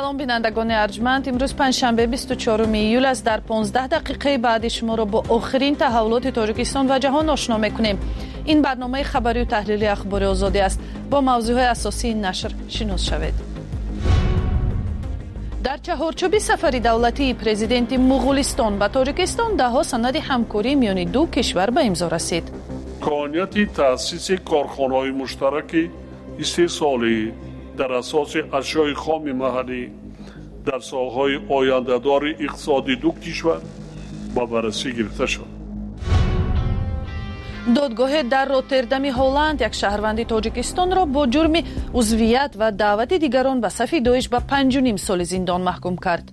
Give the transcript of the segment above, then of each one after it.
سلام بینندگان ارجمند. امروز پنجشنبه 24 ایول است. در 15 دقیقه بعد شما را با آخرین تحولات تاجیکستان و جهان آشنا می‌کنیم. این برنامه خبری و تحلیلی اخبار آزادی است. با موضوعات اساسی این نشر شناس شوید. در چهارچوب سفر دولتی پرزیدنت مغولستان به تاجیکستان ده‌ها سند همکاری میان دو کشور به امضا رسید. امکانیت تأسیس کارخانه‌های مشترک استحصالی در اساس اشیاء خام محلی در ساحه‌های آینده‌دار اقتصادی دو کشور با بررسی گرفته شد. دادگاه در روتردام هلند یک شهروند تاجیکستان را با جرم عضویت و دعوت دیگران به صف داعش به 5.5 سال زندان محکوم کرد.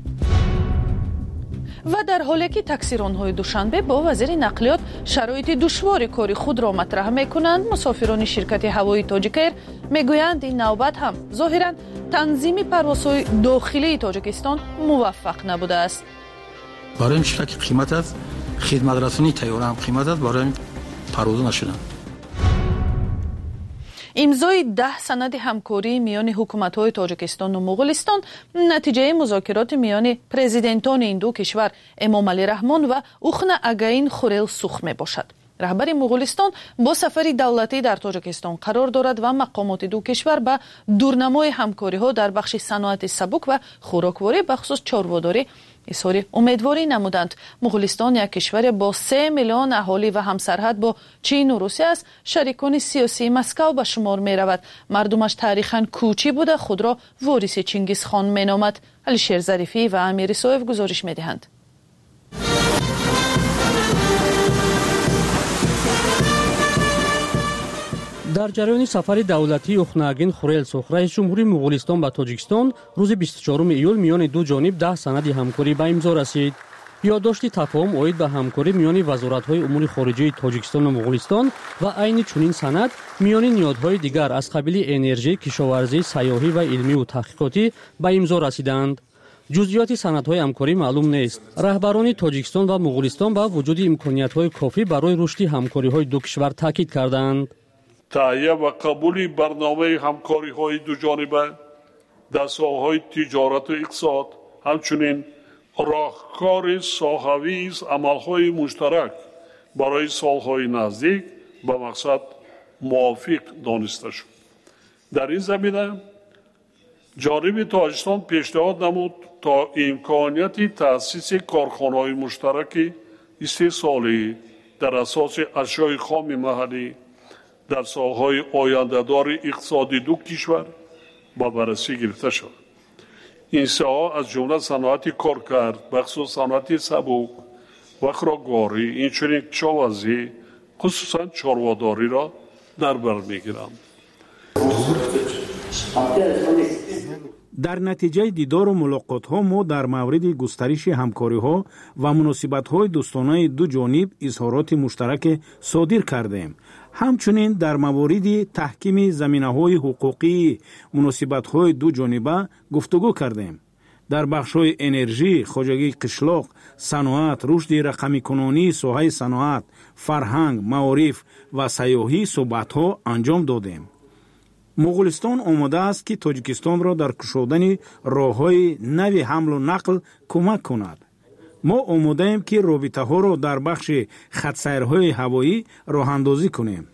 و در حالی که تاکسیران‌های دوشنبه با وزیر نقلیات شرایط دشوار کاری خود را مطرح می‌کنند، مسافران شرکت هوایی تاجیکایر می‌گویند این نوبت هم ظاهراً تنظیم پروازهای داخلی تاجیکستان موفق نبوده است. برای این شرکت قیمت است، خدمت رسانی تیاره هم قیمت است، برای پرواز نشدن. امضای 10 سند همکاری میان حکومت‌های تاجیکستان و مغولستان نتیجه مذاکرات میان پرزیدنتان این دو کشور امامعلی رحمان و اوخن اگاین خورلسوخ میباشد. رهبر مغولستان با سفر دولتی در تاجیکستان قرار دارد و مقامات دو کشور به دورنمای همکاری‌ها در بخش صنعت سبک و خوراکواری بخصوص چاره‌داری اظهار امیدواری نمودند. مغولستان یک کشور با 3 میلیون اهالی و همسرحد با چین و روسیه است. شریکان سیاسی مسکو به شمار می رود. مردمش تاریخاً کوچی بوده خود را وارث چنگیز خان می نامد. علیشیر ظریفی و امیر صاحب گزارش می دهند. در جریان سفر دولتی اوخناگین خورلسوخ رئیس جمهوری مغولستان به تاجیکستان روز 24 ایول میان دو جانب 10 سند همکاری به امضا رسید. یادداشت تفاهم اوید به همکاری میان وزارت‌های امور خارجه تاجیکستان و مغولستان و عین چنین سند میان نهادهای دیگر از قبیل انرژی، کشاورزی، سیاحی و علمی و تحقیقاتی به امضا رسیدند. جزئیات سندهای همکاری معلوم نیست. رهبران تاجیکستان و مغولستان با وجود امکانیت‌های کافی برای رشد همکاری‌های دو کشور تاکید کردند. تهیه و قبول برنامه همکاری‌های دوجانبه در ساحه‌های تجارت و اقتصاد، همچنین راهکار ساحوی عمل‌های مشترک برای سال‌های نزدیک به مقصد موافق دانسته شد. در این زمینه جانب تاجیکستان پیشنهاد نمود تا امکانیت تأسیس کارخانه‌های مشترک استحصالی در اساس اشیاء خام محلی در ساحه‌های آینده‌دار اقتصادی دو کشور با بررسی گرفته شد. این ساحه از جمله صنعت کارکرد، بخصوص صنعت سبک و خوراکواری، اینچنین کشاورزی، خصوصا چاره‌داری را در بر می‌گیرند. در نتیجه دیدار و ملاقات‌ها ما در مورد گسترش همکاری‌ها و مناسبت‌های دوستانه دو جانب اظهارات مشترک صادر کردیم. همچنین در موارد تحکیم زمینه‌های حقوقی مناسبت‌های دو جانبه گفتگو کردیم. در بخش‌های انرژی، خواجگی قشلاق، صنعت، رشد رقمی کنونی، ساحه صنعت، فرهنگ، معارف و سیاحی صحبت‌ها انجام دادیم. مغولستان آماده است که تاجیکستان را در گشودن راه‌های نوی حمل و نقل کمک کند. ما آماده ایم که رابطه‌ها را در بخش خط‌سیرهای هوایی راه‌اندازی کنیم.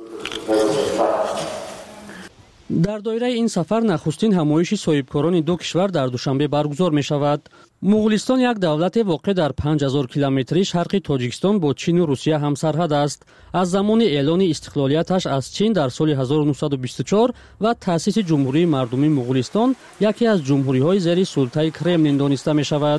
در دایره این سفر نخستین همایش صاحبکاران دو کشور در دوشنبه برگزار می شود. مغولستان یک دولت واقع در 5000 کیلومتری شرق تاجیکستان با چین و روسیه همسرحد است. از زمان اعلان استقلالیتش از چین در سال 1924 و تأسیس جمهوری مردمی مغولستان یکی از جمهوری‌های زیر سلطه کرملین دانسته می شود.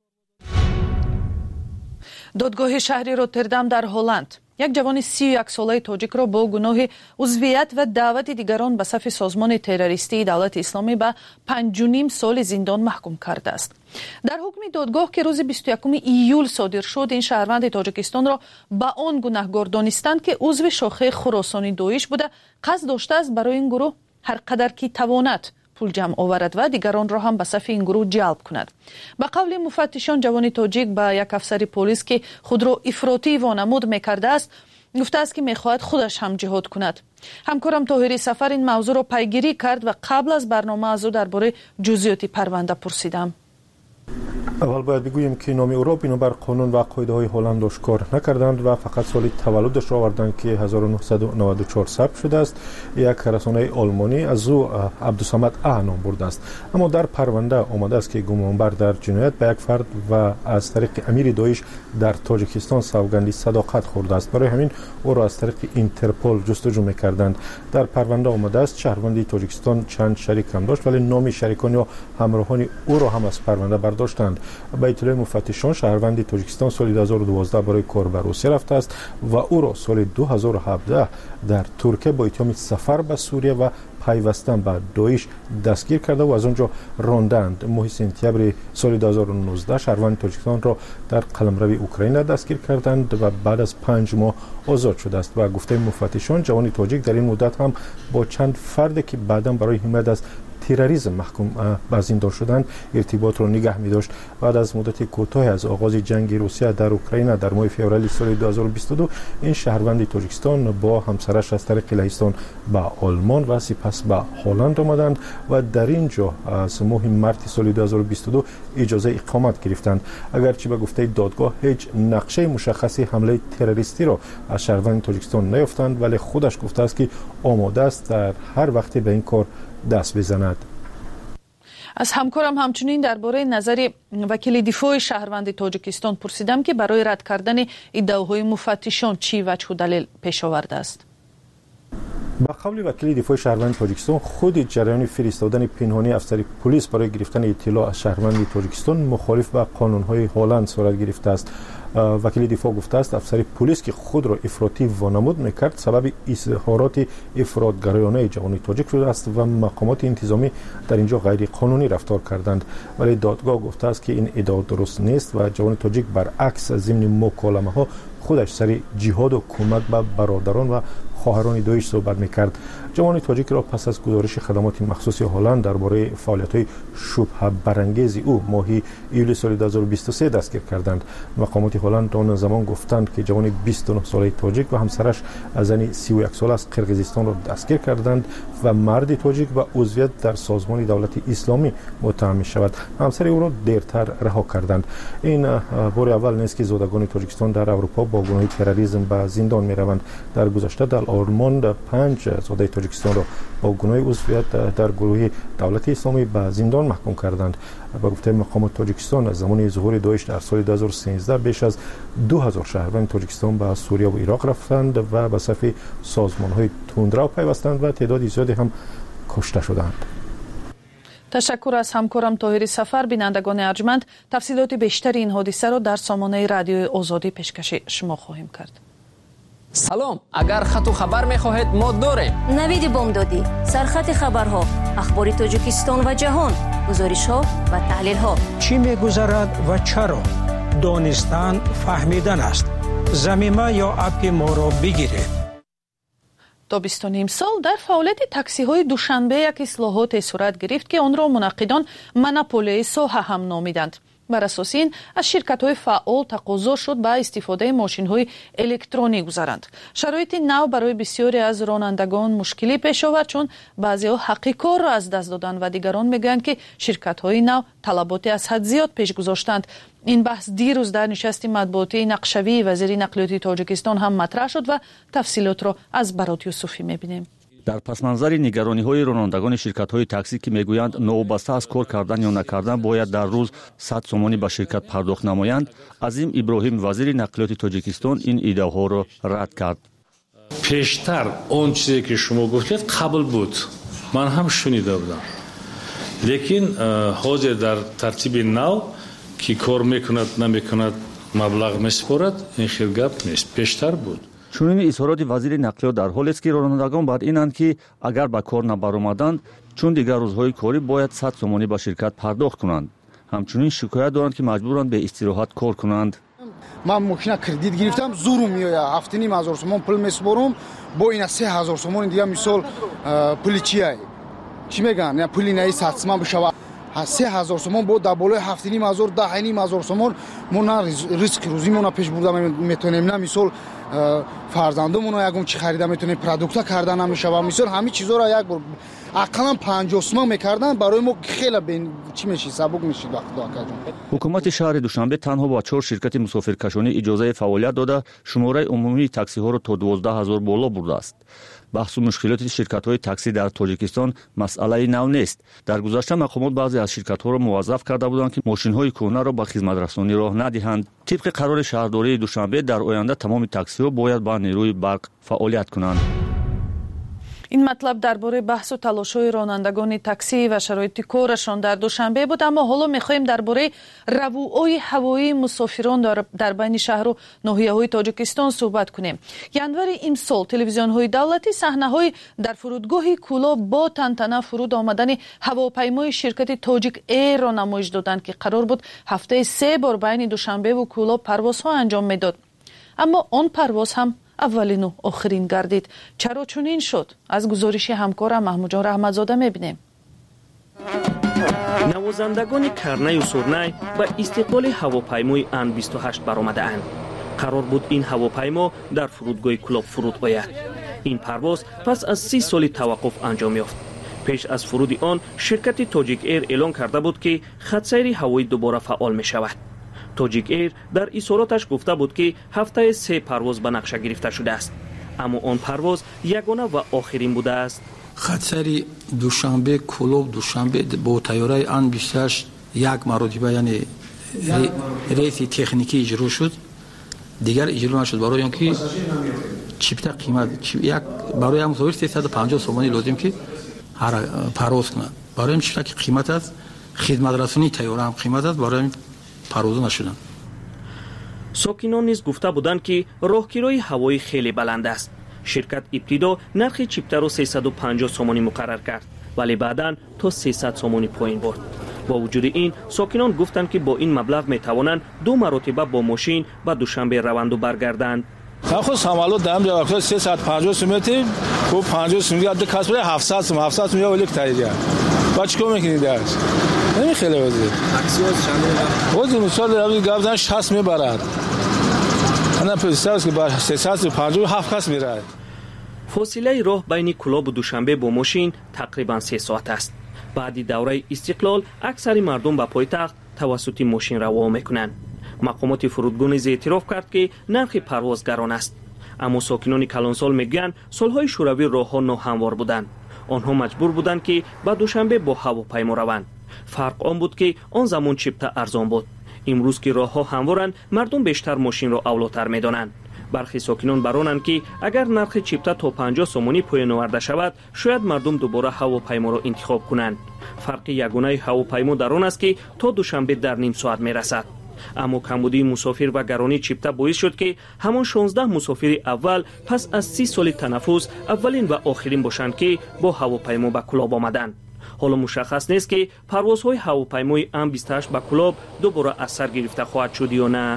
دادگاه شهر روتردام در هلند یک جوان 31 ساله تاجیک را با گناه عضویت و دعوت دیگران به صف سازمان تروریستی دولت اسلامی به 5.5 سال زندان محکوم کرده است. در حکم دادگاه که روز 21 ایول صادر شد، این شهروند تاجیکستان را به آن گناهکار دانستند که عضو شاخه خراسانی داعش بوده، قصد داشته است برای این گروه هر قدر که تواند پول جمع آورد و دیگران را هم به صف این گروه جلب کند. به قول مفتشان، جوان تاجیک به یک افسر پلیس که خود را افراطی وانمود می‌کرده است گفته است که میخواهد خودش هم جهاد کند. همکارم طاهری سفر این موضوع را پیگیری کرد و قبل از برنامه از او درباره جزئیات پرونده پرسیدم. اول باید بگوییم که نام او را بنابر قانون و قاعده های هلند آشکار نکردند و فقط سال تولدش را آوردند که 1994 ثبت شده است. یک رسانه آلمانی از او عبدالصمد نام برده است، اما در پرونده آمده است که گمانبر در جنایت به یک فرد و از طریق امیر داعش در تاجیکستان سوگندی صداقت خورده است. برای همین او را از طریق اینترپل جستجو می‌کردند. در پرونده آمده است شهروندی تاجیکستان چند شریک هم داشت، ولی نام شریکان یا همراهان او را هم از پرونده برداشتند. به اطلاع مفتشان شهروندی تاجیکستان سال 2012 برای کار به روسیه رفته است و او را سال 2017 در ترکیه با اتهام سفر به سوریه و پیوستن به داعش دستگیر کرده و از آنجا راندند. ماه سپتامبر سال 2019 شهروند تاجیکستان را در قلمرو اوکراین دستگیر کردند و بعد از 5 ماه آزاد شده است. و گفته مفتشان جوان تاجیک در این مدت هم با چند فرد که بعداً برای حمایت از تروریسم محکوم به زندان شدند ارتباط را نگه می داشت. بعد از مدت کوتاهی از آغاز جنگ روسیه در اوکراین در ماه فوریه سال 2022 این شهروند تاجیکستان با همسرش از طریق لهستان به آلمان و سپس به هلند آمدند و در اینجا از ماه مارس سال 2022 اجازه اقامت گرفتند. اگرچه به گفته دادگاه هیچ نقشه مشخصی حمله تروریستی را از شهروند تاجیکستان نیافتند، ولی خودش گفته است که آماده است در هر وقت به این کار دست بزند. از همکارم همچنین درباره نظر وکیل دفاع شهروند تاجیکستان پرسیدم که برای رد کردن ادعاهای مفتشان چی وجه و دلیل پیش آورده است. با قول وکیل دفاع شهروند تاجیکستان خود جریان فرستادن پنهانی افسر پلیس برای گرفتن اطلاع از شهروند تاجیکستان مخالف با قانون‌های هلند صورت گرفته است. وکیل دفاع گفته است افسر پلیس که خود را افراطی وانمود میکرد سبب اظهارات افراطگرایانه جوان تاجیک شده است و مقامات انتظامی در اینجا غیر قانونی رفتار کردند. ولی دادگاه گفته است که این ادعا درست نیست و جوان تاجیک برعکس ضمن مکالمه ها خودش سر جهاد و کمک به برادران و خواهران داعش صحبت میکرد. جوان تاجیک را پس از گزارش خدمات مخصوص هلند درباره فعالیت‌های شبهه برانگیز او ماه ایول سال 2023 دستگیر کردند. مقامات هلند آن زمان گفتند که جوان 29 ساله تاجیک و همسرش زن 31 ساله از قرقیزستان را دستگیر کردند و مرد تاجیک و عضویت در سازمان دولت اسلامی متهم می‌شود. همسر او را دیرتر رها کردند. این بار اول نیست که زادگان تاجیکستان در اروپا با گناه تروریسم به زندان می‌روند. در گذشته در آلمان 5 زاده تاجیکستان را با گناه عضویت در گروه دولت اسلامی به زندان محکوم کردند. با گفته مقامات تاجیکستان از زمان ظهور داعش در سال 2013 بیش از 2000 شهروند تاجیکستان به سوریه و عراق رفتند و به صف سازمان‌های تندرو پیوستند و تعداد زیادی هم کشته شدند. تشکر از همکارم طاهری سفر. بینندگان ارجمند تفصیلات بیشتر این حادثه را در سامانه رادیو آزادی پیشکش شما خواهیم کرد. سلام، اگر خط و خبر می‌خواهید ما داریم. نوید بامدادی، سرخط خبرها، اخبار تاجیکستان و جهان، گزارش‌ها و تحلیل‌ها. چی می‌گذرد و چرا؟ دانستن فهمیدن است. ضمیمه یا اپ ما را بگیرید. تا 20 سال در فعالیت تاکسی‌های دوشنبه یک اصلاحات صورت گرفت که آن را منعقدان منوپولی ساحه هم نامیدند. بر اساس این از شرکت‌های فعال تقاضا شد به استفاده ماشین‌های الکترونیک گذارند. شرایط نو برای بسیاری از رانندگان مشکلی پیش آورد چون بعضی‌ها حق کار را از دست دادند و دیگران میگویند که شرکت‌های نو طلبات از حد زیاد پیش گذاشتند. این بحث دیروز در نشست مطبوعاتی نقشوی وزیر نقلیات تاجیکستان هم مطرح شد و تفصیلات را از برات یوسفی می‌بینیم. در پسمنظر نگرانی‌های رانندگان شرکت‌های تاکسی که میگویند نوبسته از کار کردن یا نکردن باید در روز 100 سومانی به شرکت پرداخت نمایند، عظیم ابراهیم وزیر نقلیات تاجیکستان این ایده‌ها را رد کرد. پیشتر اون چیزی که شما گفتید قبل بود، من هم شنیده بودم، لیکن حاضر در ترتیب نو که کار میکند نمیکند مبلغ میسپارد این خیلی گپ نیست. پیشتر بود. چنین اظهارات وزیر نقلیات در حالی است که رانندگان بر اینند که اگر به کار نبرآمدند چون دیگر روزهای کاری باید 100 سومانی به شرکت پرداخت کنند. همچنین شکایت دارند که مجبورند به استراحت کار کنند. من ماشین کردیت گرفتم زورم میآید 7,500 سومان پول میسپارم با این 3,000 سومان دیگه مثال پول چیه چی میگن یا پول نه 100 سومان بشه 3,000 سومان با در بالای 7,500 10,500 سومان ما نه ریسک روزی ما پیش بردم میتونیم نه مثال фарзандумон ягон чи харида метонем продукта карда намешава мисол ҳами чизоро як бор ақаллан 50 сомон мекардан барои мо хеле чӣ мешид сабук мешид вақто акаҷон. ҳукумати шаҳри душанбе танҳо ба 4 ширкати мусофиркашонӣ иҷозаи фаъолият дода шумораи умумии таксиҳоро то 12000 боло бурдааст. баҳсу мушкилоти ширкатҳои таксӣ дар тоҷикистон масъалаи нав нест. дар гузашта мақомот баъзе аз ширкатҳоро муваззаф карда буданд ки мошинҳои кӯҳнаро ба хизматрасонӣ роҳ надиҳанд. тибқи қарори шаҳрдории душанбе дар оянда тамоми таксиҳо бояд ба нерӯи барқ фаъолият кунанд. ин матлаб дар бораи баҳсу талошҳои ронандагони таксӣ ва шароити корашон дар душанбе буд, аммо ҳоло мехоҳем дар бораи равуои ҳавоии мусофирон дар байни шаҳру ноҳияҳои тоҷикистон суҳбат кунем. январи имсол телевизионҳои давлатӣ саҳнаҳои дар фурудгоҳи Кӯлоб бо тантана фуруд омадани ҳавопаймои ширкати Тоҷик Эйрро намоиш доданд, ки қарор буд ҳафтаи 3 бор байни Душанбеву Кӯлоб парвозҳо анҷом медод. аммо он парвоз ҳам аввалину охирин гардид. чаро чунин шуд? аз гузориши ҳамкорам маҳмуҷон раҳматзода мебинем. навозандагони карнаю сурнай ба истиқболи ҳавопаймои Ан-28 баромадаанд. қарор буд ин ҳавопаймо дар фурудгоҳи Кӯлоб фуруд ояд. ин парвоз пас аз 30 соли таваққуф анҷом ёфт. пеш аз фуруди он ширкати Тоҷик Эйр эълон карда буд ки хатсайри ҳавоӣ дубора фаъол мешавад. Тоҷик Эйр дар изҳороташ гуфта буд ки ҳафтаи 3 парвоз ба нақша гирифта шудааст, аммо он парвоз ягона ва охирин будааст. хатсайри Душанбе Кӯлоб Душанбе бо тайёраи Ан-28 як маротиба яъне рейси техникӣ иҷро шуд, дигар иҷро нашуд, барои он ки чипта қимат як барои як мусофир 350 сомонӣ лозим ки парвоз кунад. барои ин чипта ки қимат аст, хизматрасонии тайёра ҳам қимат аст, барои парвоза нашуданд. сокинон низ гуфта буданд ки роҳгирои ҳавоӣ хеле баланд аст. ширкат ибтидо нархи чиптаро 350 сомонӣ муқаррар кард, вале баъдан то 300 сомонӣ поин бурд. бо вуҷуди ин сокинон гуфтанд ки бо ин маблағ метавонанд 2 маротиба бо мошин ба Душанбе раванду баргарданд. خود سامالو دام جواب کرد 350 سومتی کو 50 سومتی عد کسب 700 سوم 700 سوم یا ولی تایید با چیکار میکنید درش نمی خیلی وزیر تاکسی ها چنده وزیر مثال روی گابزن 60 میبرد انا پسرس که با 357 کس میره. فاصله راه بین کلاب و دوشنبه با ماشین تقریبا 3 ساعت است. بعد دوره استقلال اکثر مردم به پایتخت توسط ماشین روا میکنند. مقامات فرودگاه نیز اعتراف کرد که نرخ پرواز گران است، اما ساکنان کلانسال میگویند سالهای شوروی راهها ناهموار بودند. آنها مجبور بودند که به دوشنبه با هواپیما روند. فرق آن بود که آن زمان چیپتا ارزان بود. امروز که راهها هموارند مردم بیشتر ماشین را اولاتر میدانند. برخی ساکنان برانند که اگر نرخ چیپتا تا 50 سومانی پایین آورده شود شاید مردم دوباره هواپیما را انتخاب کنند. فرق یگانه هواپیما در آن است که تا دوشنبه در نیم ساعت میرسد. اما کمبودی مسافر و گرانی چیپتا باعث شد که همان 16 مسافر اول پس از 30 سال تنفس اولین و آخرین باشند که با هواپیما به کلاب آمدند. حالا مشخص نیست که پروازهای هواپیمای Ан-28 به کلاب دوباره از سر گرفته خواهد شد یا نه.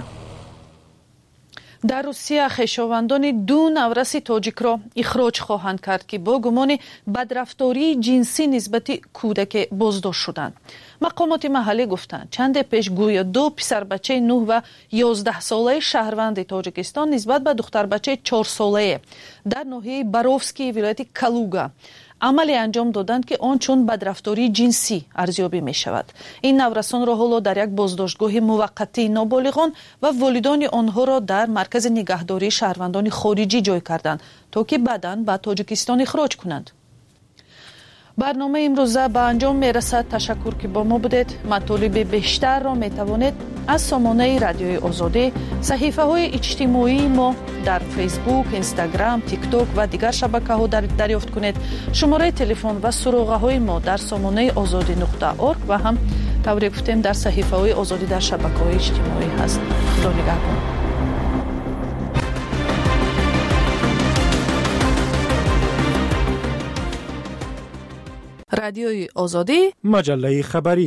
در روسیه خویشاوندان 2 نورس تاجیکро ихроҷ хоҳанд кард ки бо гумони бадрафтории ҷинсӣ нисбати кӯдак боздошт шуданд. мақомоти маҳаллӣ гуфтанд чанде пеш гӯё 2 писарбачаи 9 ва 11 солаи шаҳрванди тоҷикистон нисбат ба духтарбачаи 4 солае дар ноҳияи Боровскии вилояти Калуга амале анҷом доданд ки он чун бадрафтории ҷинсӣ арзёбӣ мешавад. ин наврасонро ҳоло дар як боздоштгоҳи муваққатии ноболиғон ва волидони онҳоро дар маркази нигаҳдории шаҳрвандони хориҷӣ ҷой карданд то ки баъдан ба Тоҷикистон ихроҷ кунанд. барномаи имрӯза ба анҷом мерасад. ташаккур ки бо мо будед. матолиби бештарро метавонед аз сомонаи радиои озодӣ, саҳифаҳои иҷтимоии мо дар фейсбук, инстаграм, тикток ва дигар шабакаҳо дарёфт кунед. шумораи телефон ва суроғаҳои мо дар сомонаи озодӣ.орг ва ҳам тавре гуфтем дар саҳифаҳои озодӣ дар шабакаҳои иҷтимоӣ ҳаст. худо нигаҳбон. радиои озодӣ, маҷаллаи хабарӣ.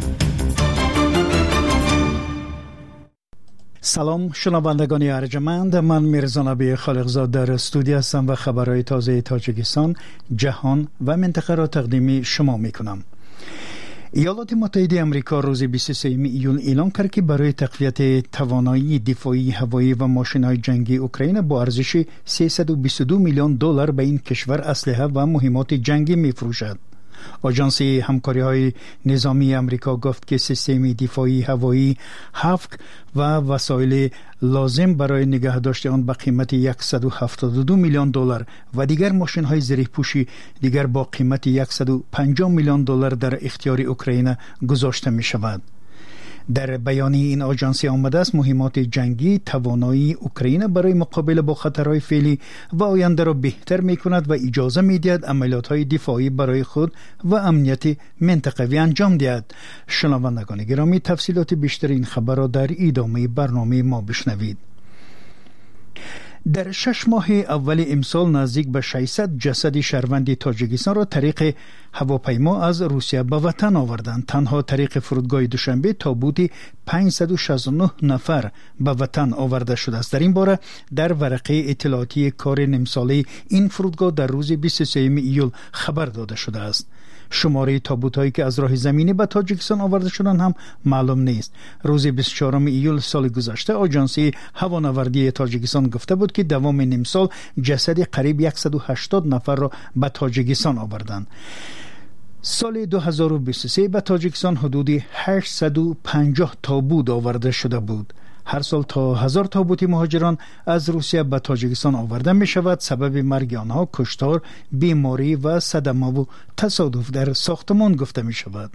салом шунавандагони арҷаманд, ман Мирзо Набии Холиқзод дар студия ҳастам ва хабарҳои тозаи Тоҷикистон, ҷаҳон ва минтақаро тақдими шумо мекунам. ایالات متحده آمریکا روز 23 ایول اعلام کرد که برای تقویت توانایی دفاعی هوایی و ماشین‌های جنگی اوکراین با ارزش 322 میلیون دلار به این کشور اسلحه و مهمات جنگی می‌فروشد. آژانس همکاری‌های نظامی آمریکا گفت که سیستم دفاعی هوایی هافک و وسایل لازم برای نگهداشت آن با قیمت 172 میلیون دلار و دیگر ماشین‌های زره‌پوشی دیگر با قیمت 150 میلیون دلار در اختیار اوکراین گذاشته می‌شود. در بیانیه این آژانس آمده است مهمات جنگی توانایی اوکراین برای مقابله با خطرهای فعلی و آینده را بهتر می‌کند و اجازه می‌دهد عملیات‌های دفاعی برای خود و امنیت منطقوی انجام دهد. شنوندگان گرامی، تفصیلات بیشتر این خبر را در ادامه برنامه ما بشنوید. در 6 ماه اول امسال نزدیک به 600 جسد شهروند تاجیکستان را طریق هواپیما از روسیه به وطن آوردند. تنها طریق فرودگاه دوشنبه تابوت 569 نفر به وطن آورده شده است. در این باره در ورقه اطلاعاتی کار نیم-ساله این فرودگاه در روز 23 ایول خبر داده شده است. شماره تابوت‌هایی که از راه زمینی به تاجیکستان آورده شدند هم معلوم نیست. روز 24 ایول سال گذشته آژانس هوانوردی تاجیکستان گفته بود که دوام نیم سال جسد قریب 180 نفر را به تاجیکستان آوردند. سال 2023 به تاجیکستان حدود 850 تابوت آورده شده بود. هر سال تا 1000 تابوت مهاجران از روسیه به تاجیکستان آورده می شود. سبب مرگ آنها کشتار، بیماری و صدمه و تصادف در ساختمان گفته می شود.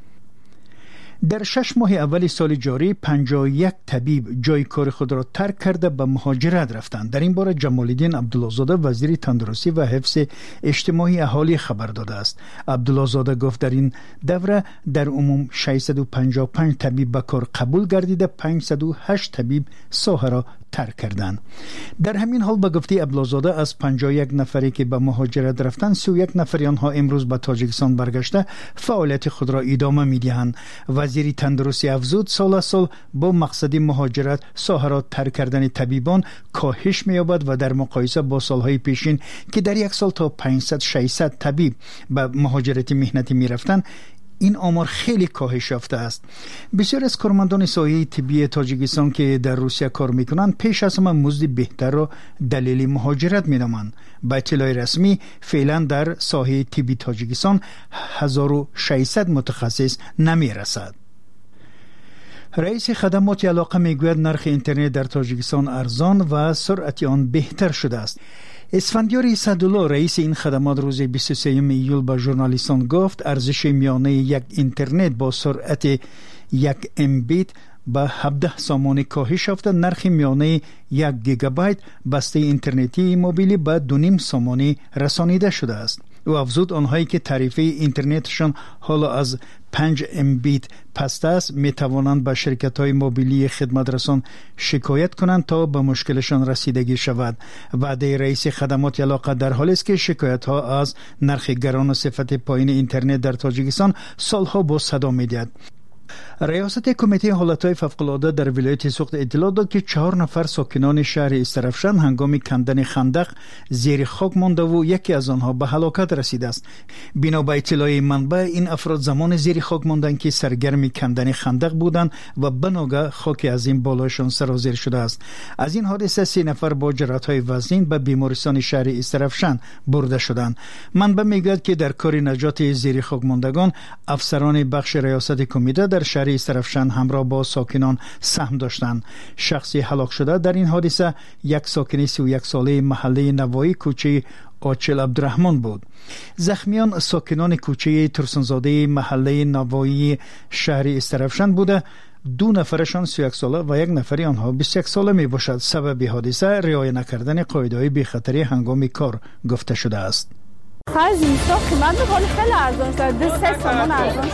در 6 ماه اول سال جاری 51 طبیب جای کار خود را ترک کرده به مهاجرت رفتند. در این باره جمال الدین عبدالله زاده وزیر تندرستی و حفظ اجتماعی اهالی خبر داده است. عبدالله زاده گفت در این دوره در عموم 655 طبیب به کار قبول گردیده، 508 طبیب ساحه را ترک کردند. در همین حال به گفته عبدالله زاده از 51 نفری که به مهاجرت رفتند 31 نفر آنها امروز به تاجیکستان برگشته فعالیت خود را ادامه می‌دهند. وزیر تندرستی افزود سال با مقصد مهاجرت ساحه را ترک کردن طبیبان کاهش می‌یابد و در مقایسه با سالهای پیشین که در یک سال تا 500-600 طبیب به مهاجرت مهنتی می‌رفتند این آمار خیلی کاهش یافته است. بسیار از کارمندان ساحه طبی تاجیکستان که در روسیه کار میکنند پیش از همه مزد بهتر را دلیل مهاجرت می‌دانند. با اطلاع رسمی فعلا در ساحه طبی تاجیکستان 1600 متخصص نمیرسد. رئیس خدمات علاقه میگوید نرخ اینترنت در تاجیکستان ارزان و سرعت آن بهتر شده است. اسفندیار صدالله رئیس این خدمات روز 23 ایول به ژورنالیستان گفت ارزش میانه یک اینترنت با سرعت 1 MB به 17 سامانه کاهش یافته. نرخ میانه 1 گیگابایت بسته اینترنتی موبیلی به 2.5 سامانه رسانیده شده است. او افزود آنهایی که تعرفه اینترنتشان حالا از 5 MB پست است می توانند به شرکت‌های موبیلی خدمت رسان شکایت کنند تا به مشکلشان رسیدگی شود. وعده رئیس خدمات علاقه در حالی است که شکایت‌ها از نرخ گران و صفت پایین اینترنت در تاجیکستان سالها با صدا می‌دهد. ریاست کمیته حالتهای فوق‌العاده در ولایت سوخت اطلاع داد که 4 نفر ساکنان شهر استرفشن هنگام کندن خندق زیر خاک مانده و یکی از آنها به هلاکت رسیده است. بنا به اطلاع منبع این افراد زمان زیر خاک ماندند که سرگرم کندن خندق بودند و بناگه خاک از این بالایشان سرازیر شده است. از این حادثه 3 نفر با جراحت‌های وزین به بیمارستان شهر استرفشن برده شدند. منبع میگوید که در کار نجات زیر خاک ماندگان افسران بخش ریاست کمیته در شهر استرفشن همراه با ساکنان سهم داشتند. شخصی هلاک شده در این حادثه یک ساکن 31 ساله محله نوایی کوچه آچل عبدالرحمن بود. زخمیان ساکنان کوچه ترسنزاده محله نوایی شهر استرفشن بوده. 2 نفرشان 31 ساله و 1 نفری آنها 21 ساله می باشد. سبب حادثه رعایت نکردن قاعده‌های بی‌خطری هنگام کار گفته شده است. از اینستا قیمت می‌کنه خیلی ارزان شد. 2-3 تومان ارزان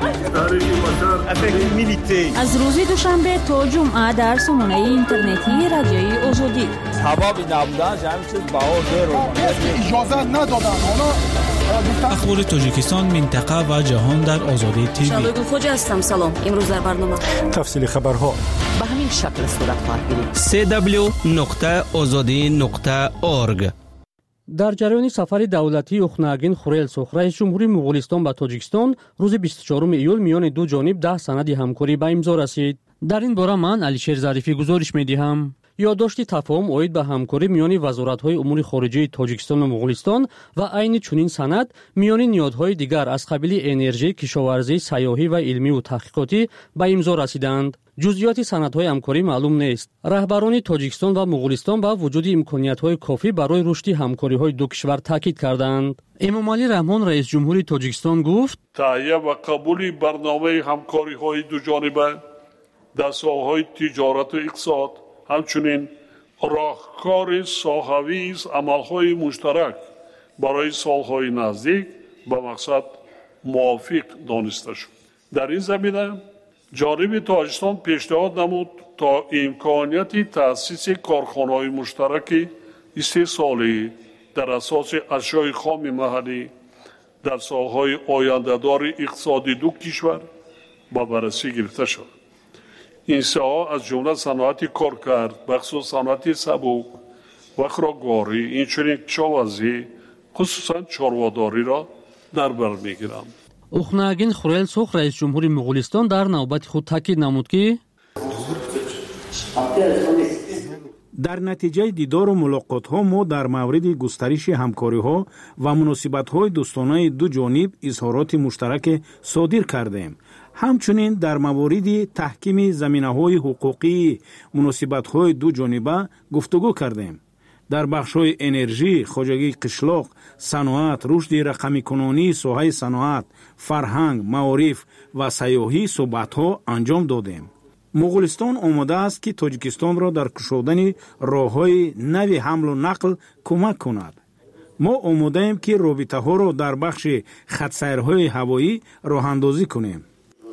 شد. از روز دوشنبه تا جمعه در سامانه اینترنتی رادیوی آزادی سببی نبودن همین چیز باور رو اجازه ندادن. اخبار تاجیکستان، منطقه و جهان در آزادی تیوی. شبگون خوجا هستم. سلام. امروز در برنامه تفصیل خبرها به همین شکل صورت خواهد گرفت. www.azadi.org در جریان سفر دولتی اوخناگین خورلسوخ رئیس جمهوری مغولستان به تاجیکستان روز 24 ایول میان دو جانب 10 سند همکاری به امضا رسید. در این باره من علیشیر ظریفی گزارش می‌دهم. یادداشت تفاهم اوید به همکاری میان وزارت‌های امور خارجه تاجیکستان و مغولستان و عین چنین سند میان نهادهای دیگر از قبیل انرژی، کشاورزی، سیاحی و علمی و تحقیقاتی به امضا رسیدند. جزئیات سندهای همکاری معلوم نیست. رهبران تاجیکستان و مغولستان با وجود امکانیت‌های کافی برای رشد همکاری‌های دو کشور تاکید کردند. امامعلی رحمان رئیس جمهوری تاجیکستان گفت: تهیه و قبول برنامه همکاری‌های دو جانبه در ساحه‌های تجارت و اقتصاد، همچنین راهکار ساحه‌ویز عمل‌های مشترک برای سال‌های نزدیک به مقصد موافق دانسته شد. در این زمینه جانب تاجیکستان پیشنهاد نمود تا امکانیت تأسیس کارخانه‌های مشترک استحصالی در اساس اشیاء خام محلی در ساحه‌های آینده‌دار اقتصادی دو کشور به بررسی گرفته شد. این ساحه از جمله صنعت کارکرد، بخصوص صنعت سبک و خوراکواری، اینچنین کشاورزی خصوصا چارواداری را در بر می‌گیرند. اوخناگین خورلسوخ رئیس جمهوری مغولستان در نوبت خود تاکید نمود که در نتیجه دیدار و ملاقات‌ها ما در مورد گسترش همکاری‌ها و مناسبت‌های دوستانه دو جانب اظهارات مشترک صادر کردیم. همچنین در مورد تحکیم زمینه‌های حقوقی مناسبت‌های دو جانبه گفتگو کردیم. در بخش‌های انرژی، خواجگی قشلاق، صنعت، رشد رقمی کنونی، ساحه صنعت، فرهنگ، معارف و سیاحی صحبت‌ها انجام دادیم. مغولستان آماده است که تاجیکستان را در کشودن راه‌های نوی حمل و نقل کمک کند. ما آماده ایم که رابطه‌ها را در بخش خط‌سیرهای هوایی راه‌اندازی کنیم.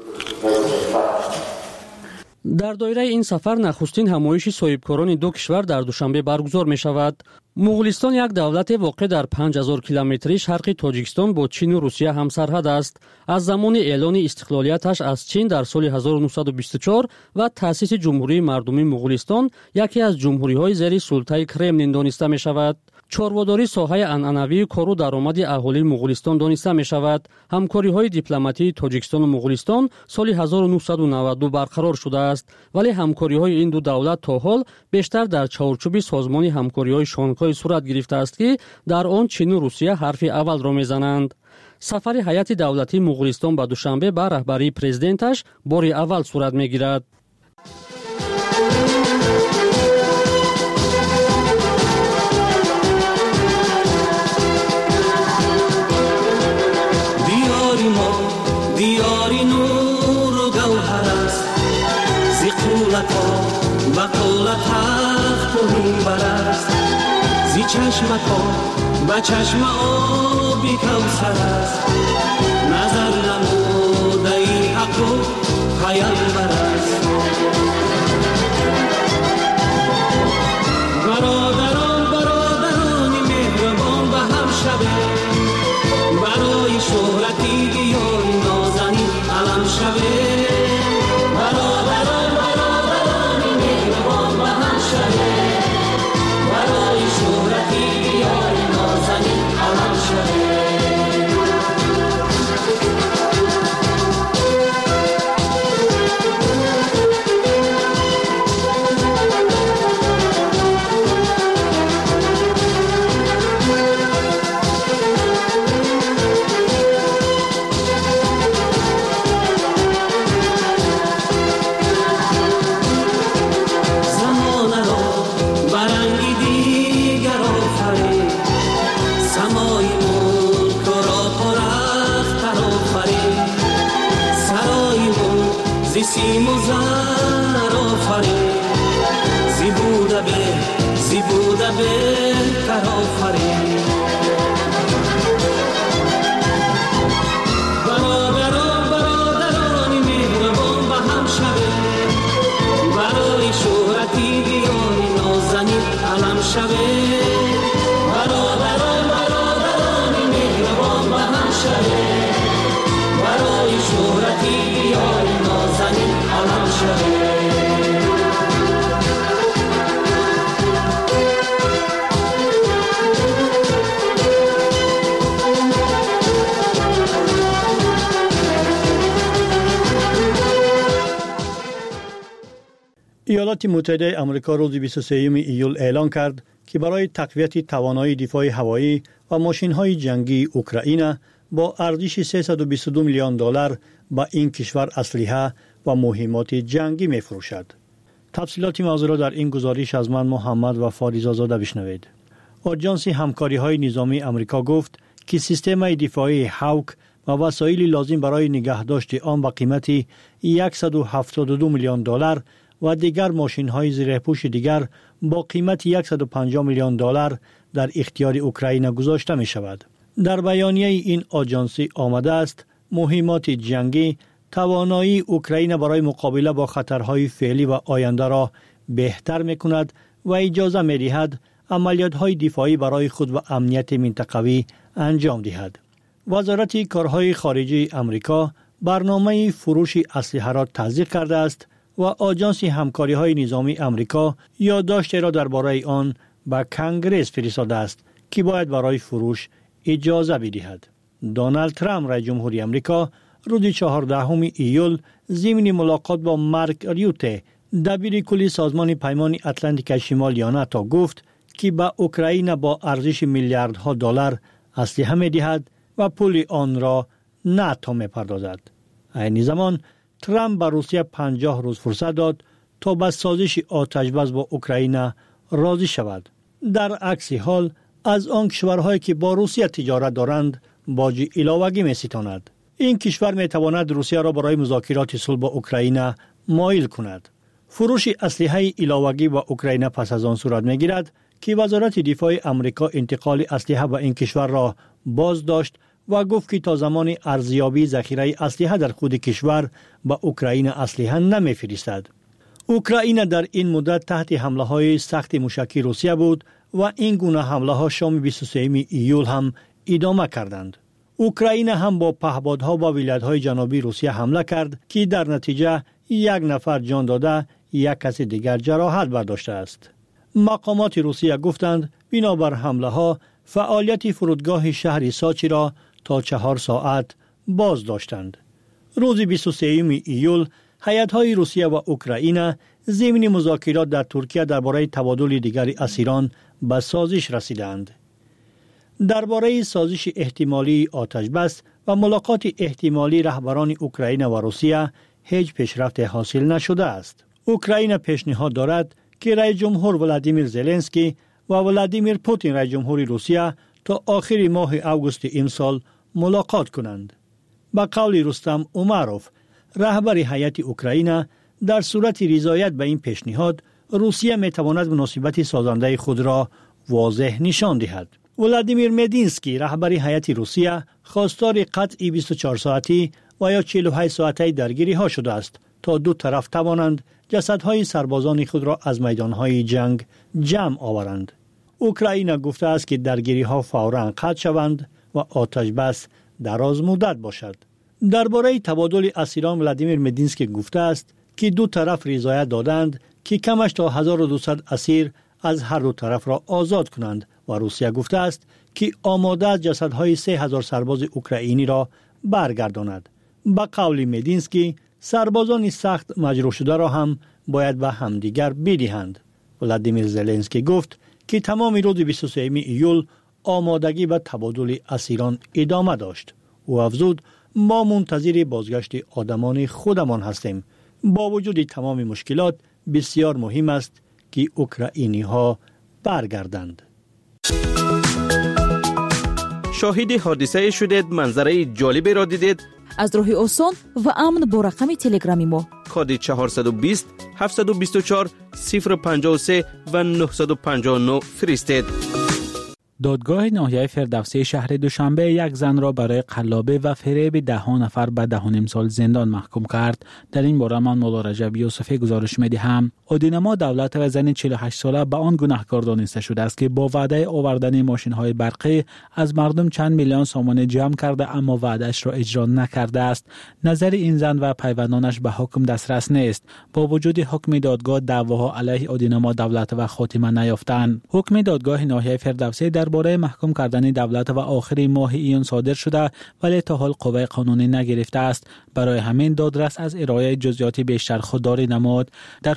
در دایره این سفر نخستین همایش صاحبکاران دو کشور در دوشنبه برگزار می شود. مغولستان یک دولت واقع در 5000 کیلومتری شرق تاجیکستان با چین و روسیه همسرحد است. از زمان اعلان استقلالیتش از چین در سال 1924 و تأسیس جمهوری مردمی مغولستان یکی از جمهوری‌های زیر سلطه کرملین دانسته می شود. چارواداری ساحه عنعنوی کار و درآمد اهالی مغولستان دانسته می شود. همکاری‌های دیپلماتی تاجیکستان و مغولستان سال 1992 برقرار شده است، ولی همکاری‌های این دو دولت تا حال بیشتر در چارچوب سازمان همکاری‌های شانگهای صورت گرفته است که در آن چین و روسیه حرف اول را می‌زنند. سفر هیئت دولتی مغولستان به دوشنبه به رهبری پرزیدنتش بار اول صورت می‌گیرد. دیاری نور و گوهر است، زی قولت ها و قولت تخت و منبر است، زی چشمت ها و چشم آبی کوثر است، نظر نموده ای حق و پیامبر است. برادران مهربان به هم شبه، برای شهرتی دیاری نازنی علم شبه. برادران مهربان به هم شبه، برای شهرتی دیاری نازنی علم شبه. سیم و زر آفرین، زی بوده بهتر آفرین. برادران مهربان به هم شبه، برای شهرتی دیاری نازنین علم شبه. برادران مهربان به هم شبه، برای شهرتی دیاری نازنین علم شبه. ایالات متحده آمریکا روز 23 ایول اعلام کرد که برای تقویت توانایی دفاع هوایی و ماشین‌های جنگی اوکراین با ارزش 322 میلیون دلار به این کشور اسلحه و مهمات جنگی می‌فروشد. تفصیلات موضوع را در این گزارش از من محمد و فاریزا زاده بشنوید. آژانس همکاری‌های نظامی آمریکا گفت که سیستم دفاعی هاوک و وسایل لازم برای نگهداشت آن با قیمت 172 میلیون دلار و دیگر ماشین‌های زیرپوش دیگر با قیمت 150 میلیون دلار در اختیار اوکراین گذاشته می‌شود. در بیانیه این آژانس آمده است مهمات جنگی توانایی اوکراین برای مقابله با خطرهای فعلی و آینده را بهتر می‌کند و اجازه می‌دهد عملیات‌های دفاعی برای خود و امنیت منطقوی انجام دهد. وزارت کارهای خارجه آمریکا برنامه فروش اسلحه را تصدیق کرده است و آژانس همکاری‌های نظامی آمریکا یادداشت را درباره آن به کنگره فرستاده است که باید برای فروش اجازه بدهد. دونالد ترامپ رئیس جمهوری آمریکا روز 14 ایول ضمن ملاقات با مارک ریوته دبیر کلی سازمان پیمان اتلانتیک شمالی ناتو گفت که به اوکراین با ارزش میلیاردها دلار اسلحه می‌دهد و پول آن را ناتو می‌پردازد. این زمان ترامپ به روسیه 50 روز فرصت داد تا به سازش آتش‌بس با اوکراین راضی شود. در عکس حال از آن کشورهایی که با روسیه تجارت دارند باج علاوه‌ای می‌ستاند. این کشور می‌تواند روسیه را برای مذاکرات صلح با اوکراین مایل کند. فروش اسلحه علاوه‌ای با اوکراین پس از آن صورت می‌گیرد که وزارت دفاع آمریکا انتقال اسلحه به این کشور را باز داشت و گفت که تا زمان ارزیابی ذخیره اسلحه در خود کشور به اوکراین اسلحه نمی‌فرستد. اوکراین در این مدت تحت حمله‌های سخت موشکی روسیه بود و این گونه حمله‌ها شام 23 ایول هم ادامه کردند. اوکراین هم با پهپادها با ولایت‌های جنوبی روسیه حمله کرد که در نتیجه یک نفر جان داده یک کس دیگر جراحت برداشته است. مقامات روسیه گفتند بنابر حمله‌ها فعالیت فرودگاه شهر ساچی را تا 4 ساعت باز داشتند. روز 23 ایول هیئت‌های روسیه و اوکراین ضمن مذاکرات در ترکیه درباره تبادل دیگر اسیران به سازش رسیدند. درباره سازش احتمالی آتش‌بس و ملاقات احتمالی رهبران اوکراین و روسیه هیچ پیشرفت حاصل نشده است. اوکراین پیشنهاد دارد که رئیس جمهور ولادیمیر زلنسکی و ولادیمیر پوتین رئیس جمهور روسیه تا آخر ماه اوگوست امسال ملاقات کنند. با قول رستم اوماروف رهبر هیئت اوکراین در صورت رضایت به این پیشنهاد روسیه میتواند مناسبت سازنده خود را واضح نشان دهد. ولادیمیر مدینسکی رهبر هیئت روسیه خواستار قطع 24 ساعتی و یا 48 ساعته درگیری ها شده است تا دو طرف توانند جسدهای سربازان خود را از میدانهای جنگ جمع آورند. اوکراین گفته است که درگیری ها فوراً قطع شوند و آتش بس دراز مدت باشد. درباره تبادل اسیران ولادیمیر مدینسکی گفته است که دو طرف رضایت دادند که کمش تا 1200 اسیر از هر دو طرف را آزاد کنند و روسیه گفته است که آماده است جسدهای 3000 سرباز اوکراینی را برگرداند. با قول مدینسکی سربازان سخت مجروح شده را هم باید به همدیگر بدهند. ولادیمیر زلنسکی گفت که تمام روز 23 ایول آمادگی به تبادل اسیران ادامه داشت. او افزود ما منتظر بازگشت آدمان خودمان هستیم. با وجود تمام مشکلات بسیار مهم است که اوکراینی ها برگردند. شاهد حادثه شدید، منظره جالبی را دیدید؟ از راه آسان و امن با رقم تلگرامی ما کد 420 724 053 و 959 فرستید. دادگاه ناحیه فردوسی شهر دوشنبه یک زن را برای قلابه و فریب 10 نفر به 10.5 سال زندان محکوم کرد. در این باره من مولا رجب یوسفی گزارش می‌دهم. عادینما دولت و زن 48 ساله به آن گناهکار دانسته شده است که با وعده آوردن ماشین‌های برقی از مردم چند میلیون سامانه جمع کرده اما وعده‌اش را اجرا نکرده است. نظر این زن و پیوندانش به حکم دسترس نیست. با وجود حکم دادگاه دعواها علیه عادینما دولت و خاتمه نیافتند. حکم دادگاه ناحیه فردوسی درباره محکوم کردن دولت و آخر ماه ایون صادر شده ولی تا حال قوه قانونی نگرفته است. برای همین دادرس از ارائه جزئیات بیشتر خودداری نمود. در حکم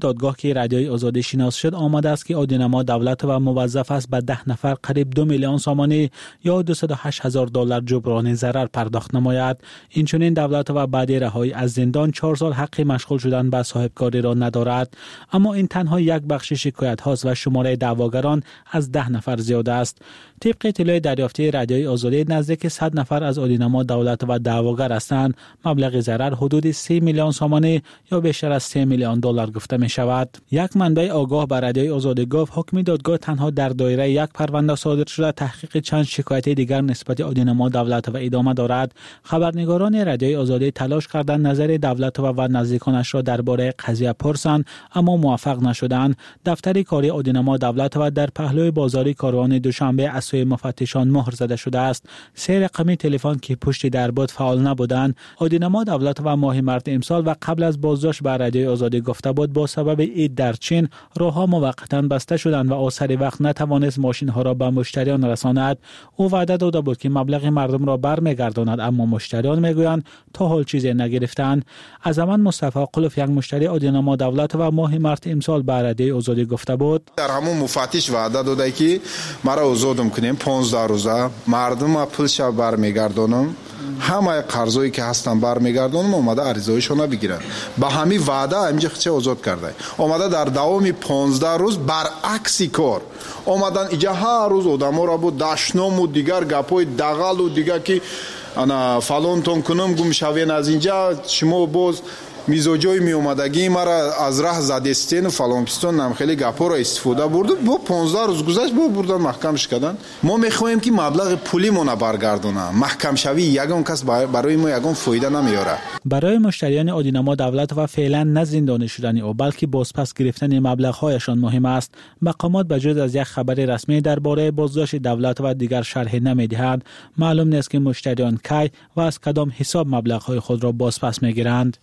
دادگاه که رادیوی آزادی شناس شد آمده است که عادی‌نما دولت و موظف است به 10 نفر قریب 2 میلیون سامانه یا $208,000 جبران ضرر پرداخت نماید. اینچنین دولت و بعد رهایی از زندان 4 سال حق مشغول شدن به صاحبکاری را ندارد. اما این تنها یک بخش شکایت هاست و شماره دعواگران از 10 نفر زیاد است. طبق اطلاع دریافتی رادیوی آزادی نزدیک 100 نفر از عادی‌نما دولت و دعواگر هستند. مبلغ ضرر حدود 3 میلیون سامانه یا بیشتر از 3 میلیون دلار گفته می شود. یک منبع آگاه به رادیوی آزادی گفت حکم دادگاه تنها در دایره یک پرونده صادر شده، تحقیق چند شکایت دیگر نسبت عادی‌نما دولت و ادامه دارد. خبرنگاران رادیوی آزادی تلاش کردند نظر دولت و نزدیکانش را درباره قضیه پرسند اما موفق نشدند. دفتر کاری عادی‌نما دولت و در پهلوی بازاری کاروان دوشنبه از سوی مفتشان مهر زده شده است. 3 رقمی تلفن که پشت در بود فعال نبودند. عادی‌نما دولت و ماه مارس امسال و قبل از بازداشت به رادیوی آزادی گفته بود با سبب عید در چین راه‌ها موقتاً بسته شدند و آخر وقت نتوانست ماشین‌ها را به مشتریان رساند. او وعده داده بود که مبلغ مردم را برمیگرداند اما مشتریان میگویند تا حال چیزی نگرفتند. از زمان مصطفی قلف یک مشتری عادی‌نما دولت و ماه مارس امسال به رادیوی آزادی گفته بود در همون مفتش وعده داده که مرا آزاد می‌کنیم 15 روزه مردم پولش برمیگردونم، همه قرضایی که هستن برمیگردونم. اومده عریضایشون بگیرن با همین وعده اینجا چه آزاد کرده. اومده در دوام 15 روز برعکس کار اومدن اینجا هر روز آدما را بود داشنام و دیگر گپای دغل و دیگر که انا فلانتون کنم گم شوین از اینجا شما باز میزوجای می اومدگی مرا از راه زدستین و فلان پستون نم خیلی گپا را استفاده برد. با 15 روز گذشت با بردن محکمش کردن. ما میخوایم که مبلغ پولی مون برگردونه. محکم شوی یگان کس برای ما یگان فایده نمیاره. برای مشتریان عادی‌نما دولت و فعلا نه زندانی شدن او بلکه بازپس گرفتن مبلغ هایشان مهم است. مقامات بجز از یک خبر رسمی درباره بازداشت دولت و دیگر شرح نمیدهند. معلوم نیست که مشتریان کی و از کدام حساب مبلغ های خود را بازپس میگیرند.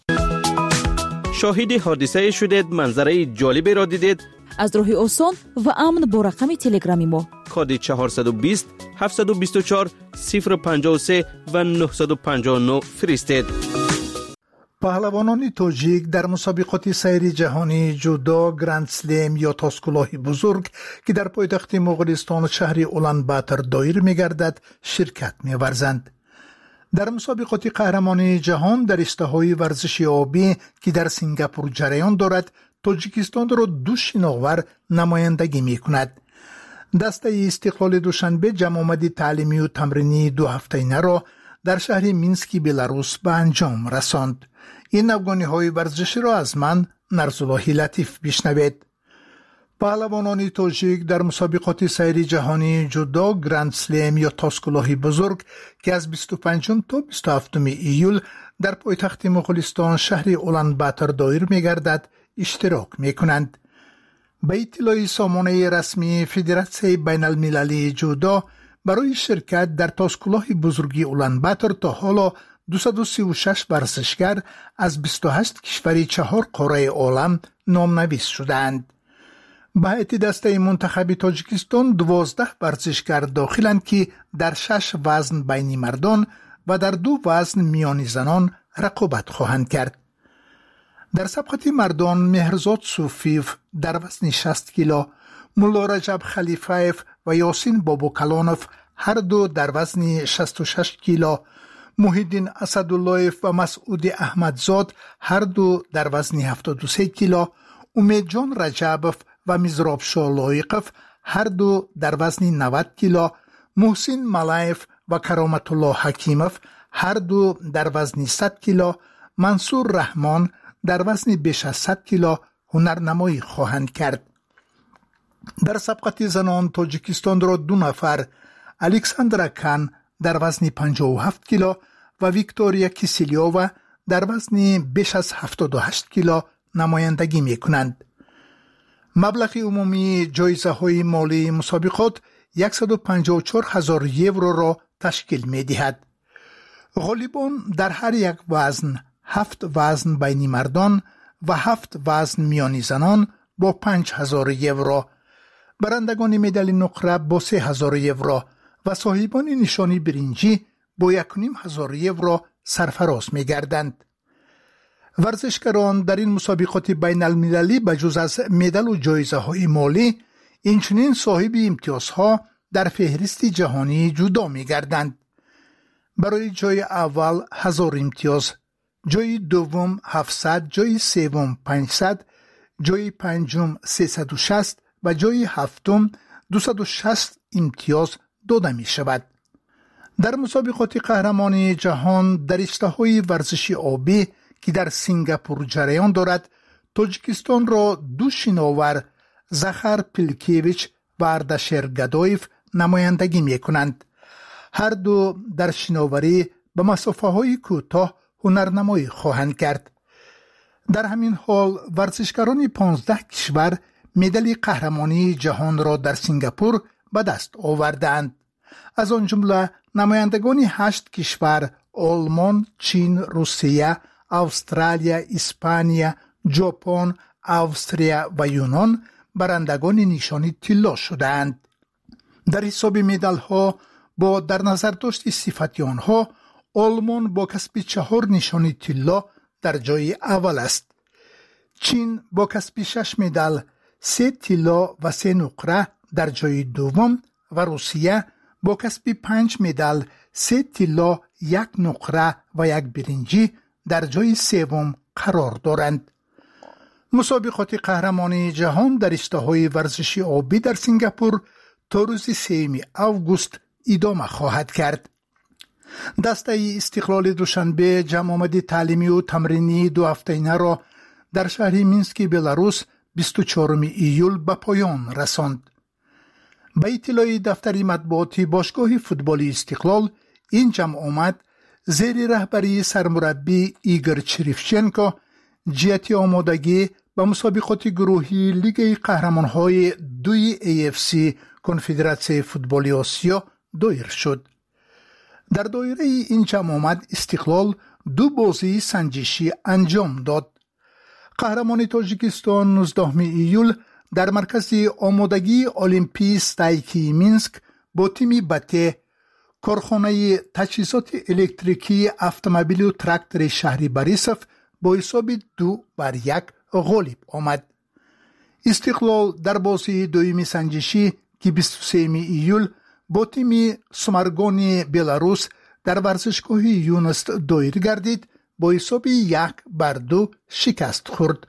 شاهد حادثه شدید، منظره جالبی را دیدید؟ از راه آسان و امن با رقم تلگرامی ما کد 420 724 053 و 959 فرستید. پهلوانان تاجیک در مسابقات سیری جهانی جودو گرند سلم یا تاسکلاه بزرگ که در پایتخت مغولستان شهر اولانباتر دایر می‌گردد شرکت می‌ورزند. در مسابقات قهرمانی جهان در رشته‌های ورزش آبی که در سنگاپور جریان دارد، تاجیکستان را 2 شناور نمایندگی می‌کند. دسته استقلال دوشنبه جمع تعلیمی و تمرینی 2 هفته‌ای را در شهر مینسک بلاروس به انجام رساند. این افغانی‌های ورزشی را از من نرزالله لطیف بشنوید. پهلوانان تاجیک در مسابقات سیری جهانی جودو گرند سلم یا تاسکلاه بزرگ که از 25 تا 27 ایول در پایتخت مغولستان شهر اولانباتر دایر می‌گردد اشتراک می‌کنند. به اطلاع سامانه رسمی فدراسیون بین المللی جودو برای شرکت در تاسکلاه بزرگی اولانباتر تا حالا 236 ورزشگر از 28 کشور 4 قاره عالم نامنویس شدند. به هیئت دسته منتخب تاجیکستان 12 ورزشگر داخلند که در 6 وزن بین مردان و در 2 وزن میان زنان رقابت خواهند کرد. در سبقت مردان مهرزاد صوفیف در وزن 60 کیلو، ملا رجب خلیفایف و یاسین بابوکلانف هر دو در وزن 66 کیلو، محیدین اسداللهیف و مسعود احمدزاد هر دو در وزن 73 کیلو، امید جان رجبف و مزراب شالایقف هر دو در وزن 90 کیلو، محسن ملایف و کرامت الله حکیمف هر دو در وزن 100 کیلو، منصور رحمان در وزن بیش از 100 کیلو هنرنمایی خواهند کرد. در سبقت زنان تاجیکستان را 2 نفر، الکساندرا کان در وزن 57 کیلو و ویکتوریا کیسیلیووا در وزن بیش از 78 کیلو نمایندگی می کنند. مبلغ عمومی جایزه های مالی مسابقات 154,000 یورو را تشکیل می دهد. غالبان در هر یک وزن 7 وزن بین مردان و 7 وزن میان زنان با 5,000 یورو، برندگان مدال نقره با 3,000 یورو و صاحبان نشانی برنجی با 1,500 یورو سرفراز می گردند. ورزشکاران در این مسابقات بین المللی بجز از مدال و جایزه های مالی اینچنین صاحب امتیازها در فهرست جهانی جدا می گردند. برای جای اول 1000 امتیاز، جای دوم 700، جای سوم 500، جای پنجم 360 و جای هفتم 260 امتیاز داده می شود. در مسابقات قهرمانی جهان در رشته‌های ورزشی آبی که در سنگاپور جریان دارد، تاجیکستان را 2 شناور زخر پیلکیویچ و اردشیر گدایف نمایندگی می کنند. هر دو در شناوری به مسافه‌های کوتاه هنرنمایی خواهند کرد. در همین حال ورزشکاران 15 کشور مدال قهرمانی جهان را در سنگاپور به دست آوردند. از آن جمله نمایندگان 8 کشور آلمان، چین، روسیه، استرالیا، اسپانیا، ژاپن، استریا و یونان برندگان نشان طلا شدند. در حساب مدال ها با در نظر داشت صفت آنها، آلمان با کسب 4 نشان طلا در جای اول است. چین با کسب 6 مدال، 3 طلا و 3 نقره در جای دوم و روسیه با کسب 5 مدال، 3 طلا، 1 نقره و 1 برنجی در جای سوم قرار دارند. مسابقات قهرمانی جهان در رشته‌های ورزشی آبی در سنگاپور تا روز 3 آگوست ادامه خواهد کرد. دسته استقلال دوشنبه جمع آمد تعلیمی و تمرینی 2 هفته‌انه را در شهر مینسک بلاروس 24 ایول به پایان رساند. به اطلاع دفتر مطبوعاتی باشگاه فوتبال استقلال، این جمع آمد زیر رهبری سرمربی ایگور چریفچنکو جهت آمادگی به مسابقات گروهی لیگ قهرمان‌های 2 AFC کنفدراسیون فوتبال آسیا دایر شد. در دایره این جمع آمد استقلال 2 بازی سنجشی انجام داد. قهرمان تاجیکستان 19 ایول در مرکز آمادگی المپی ستایکی مینسک با تیم بته کارخانه تجهیزات الکتریکی اتومبیل و تراکتور شهری بریسف با حساب 2-1 غالب آمد. استقلال در بازی دومی سنجشی که 23 ایول با تیم سمرگان بلاروس در ورزشگاه یونست دایر گردید، با حساب 1-2 شکست خورد.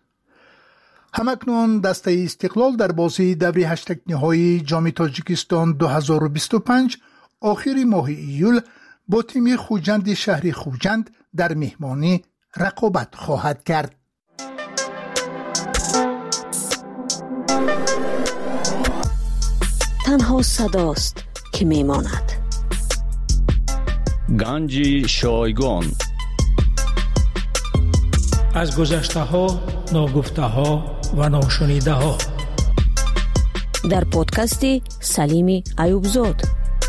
همکنون دسته استقلال در بازی دوره 8 نهایی جام تاجیکستان 2025 آخر ماه ایول با تیم خوجند شهری خوجند در مهمانی رقابت خواهد کرد. تنها صداست که میماند. گنج شایگان از گذشته ها، ناگفته ها و ناشنیده ها در پادکست سلیم ایوبزاد.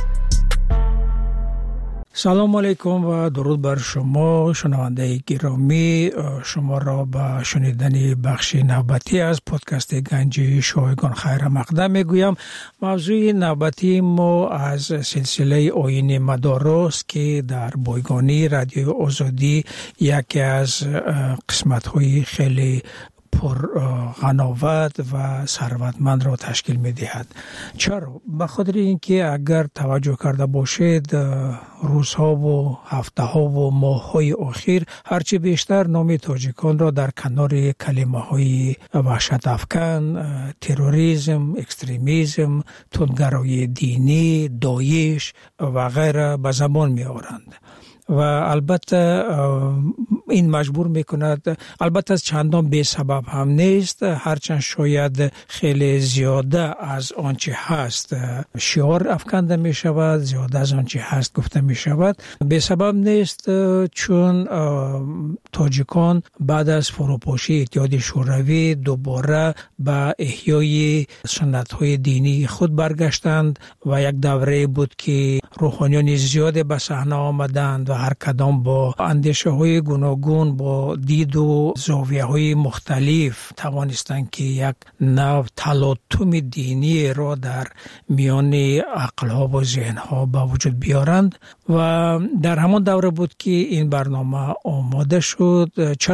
سلام علیکم و درود بر شما شنونده گرامی. شما را به شنیدن بخش نوبتی از پادکست گنج شایگان خیر مقدم میگویم. موضوع نوبتی ما از سلسله آیین مدارس که در بایگانی رادیو آزادی یکی از قسمت‌های خیلی پر غناوت و ثروتمند را تشکیل می دهد. چرا؟ به خاطر اینکه اگر توجه کرده باشید روزها و هفته ها و ماه های اخیر هرچی بیشتر نام تاجیکان را در کنار کلمه های وحشت افکن، تروریسم، اکستریمیسم، تندگرایی دینی، داعش و غیره به زبان می آورند. و البته این مجبور میکند، البته چندان به سبب هم نیست، هرچند شاید خیلی زیاده از آنچه هست شعار افکنده می شود، زیاده از آنچه هست گفته می شود، به سبب نیست، چون تاجیکان بعد از فروپاشی اتحاد شوروی دوباره به احیای سنت های دینی خود برگشتند و یک دوره بود که روحانیان زیاد به صحنه آمدند و هر کدام با اندیشه های گوناگون، با دید و زاویه های مختلف توانستند که یک نوع تلاطم دینی را در میان عقل ها و ذهن ها به وجود بیارند و در همان دوره بود که این برنامه آماده شد. چرا ما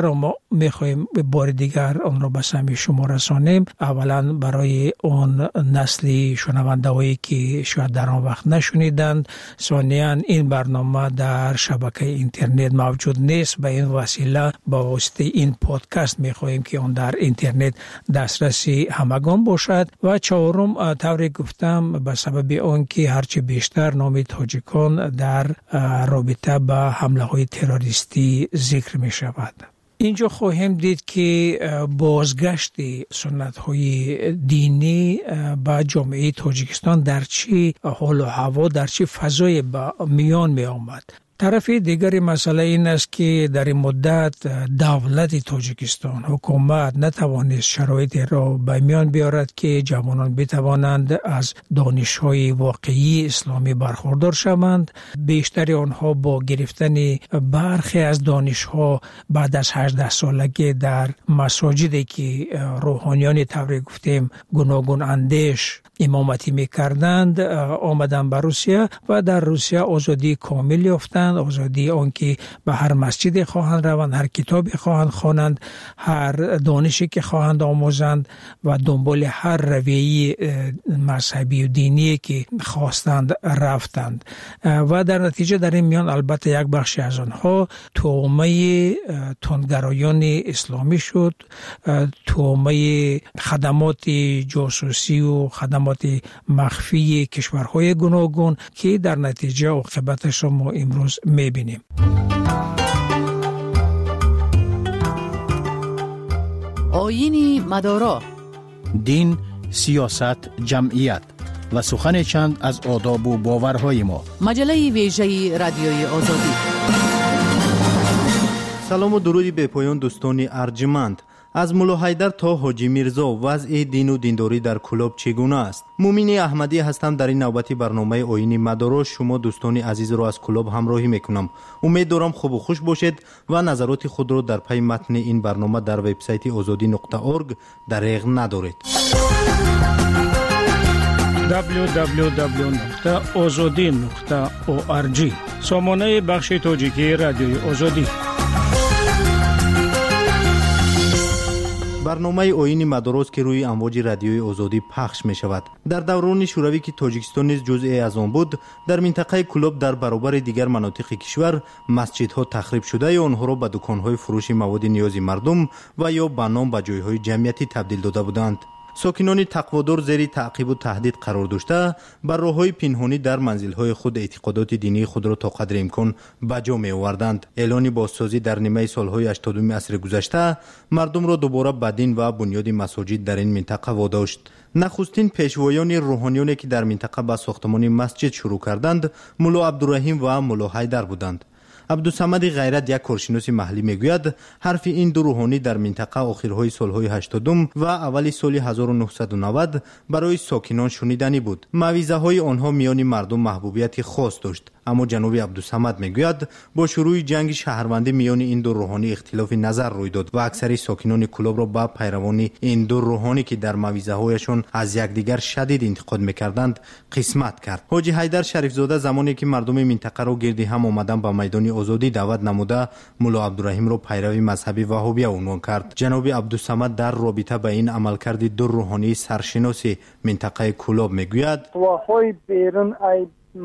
میخوایم بار دیگر آن را به سمع شما رسانیم. اولا برای اون نسلی شنونده‌هایی که شاید در آن وقت نشنیدند، ثانیاً این برنامه در شبکه اینترنت موجود نیست، به این وسیله با واسطه این پادکست میخواهیم که اون در اینترنت دسترسی همگان باشد. و چهارم، طوری گفتم به سبب اون که هرچی بیشتر نام تاجیکان در رابطه با حمله های تروریستی ذکر می شود. اینجا خواهیم دید که بازگشت سنت های دینی به جامعه تاجیکستان در چی حال و هوا، در چی فضای به میان می آمد. طرف دیگری مسئله این است که در این مدت دولت تاجیکستان، حکومت نتوانست شرایطی را به میان بیارد که جوانان بتوانند از دانش‌های واقعی اسلامی برخوردار شوند. بیشتر آنها با گرفتن برخی از دانش‌ها بعد از 18 سالگی در مساجدی که روحانیان طوری گفتیم گوناگون اندیش امامتی می‌کردند آمدن به روسیه و در روسیه آزادی کامل یافتند. آزادی آنکه به هر مسجد خواهند روند، هر کتابی خواهند خواندند، هر دانشی که خواهند آموزند و دنبال هر رویه مذهبی و دینی که خواستند رفتند. و در نتیجه در این میان البته یک بخشی از آنها تومه تندگرایان اسلامی شد، تومه خدمات جاسوسی و خدمات مخفی کشورهای گوناگون که در نتیجه عاقبتش را ما امروز میبینیم. آیین مدارا، دین، سیاست، جمعیت و سخن چند از آداب و باورهای ما. مجله ویژه رادیوی آزادی. سلام و درودی به پایان دوستان ارجمند. از مولا حیدر تا حاجی میرزا وضع دین و دینداری در کلاب چگونه است؟ مومین احمدی هستم. در این نوبتی برنامه آیین مدارا شما دوستان عزیز را از کلاب همراهی میکنم. امید دارم خوب و خوش باشید و نظرات خود را در پی متن این برنامه در وبسایت azadi.org دریغ ندارید. www.azadi.org سامانه بخش تاجیکی رادیوی آزادی. برنامه آیین مدارس که روی امواج رادیوی آزادی پخش می شود. در دوران شوروی که تاجیکستان نیز جزئی از آن بود، در منطقه کلاب در برابر دیگر مناطق کشور مسجدها تخریب شده یا آنها را به دکانهای فروش مواد نیاز مردم و یا به نام به جایهای جمعیتی تبدیل داده بودند. ساکنان تقوادار زیر تعقیب و تهدید قرار داشته بر راه‌های پنهانی در منزل‌های خود اعتقادات دینی خود را تا قدر امکان به جا می‌آوردند. اعلان بازسازی در نیمه سال‌های 80 عصر گذشته مردم را دوباره به دین و بنیاد مساجد در این منطقه واداشت. نخستین پیشوایان روحانیانی که در منطقه به ساختمان مسجد شروع کردند مولا عبدالرحیم و مولا حیدر بودند. عبدالصمد غیرت یک کارشناس محلی میگوید حرف این دو روحانی در منطقه آخرهای سالهای 80 و اول سال 1990 برای ساکنان شنیدنی بود. موعظه های آنها میان مردم محبوبیت خاص داشت. اما جناب عبدالصمد میگوید با شروع جنگ شهروندی میان این دو روحانی اختلاف نظر روی داد و اکثر ساکنان کلاب را با پیروان این دو روحانی که در موعظه هایشان از یکدیگر شدید انتقاد میکردند قسمت کرد. حاجی حیدر شریف زاده زمانی که مردم منطقه را گردی هم آمدن به میدان آزادی دعوت نموده مولا عبدالرحیم را پیروی مذهبی وهابیه عنوان کرد. جناب عبدالصمد در رابطه با این عملکرد دو روحانی سرشناس منطقه کلاب میگوید قواهای بیرون ای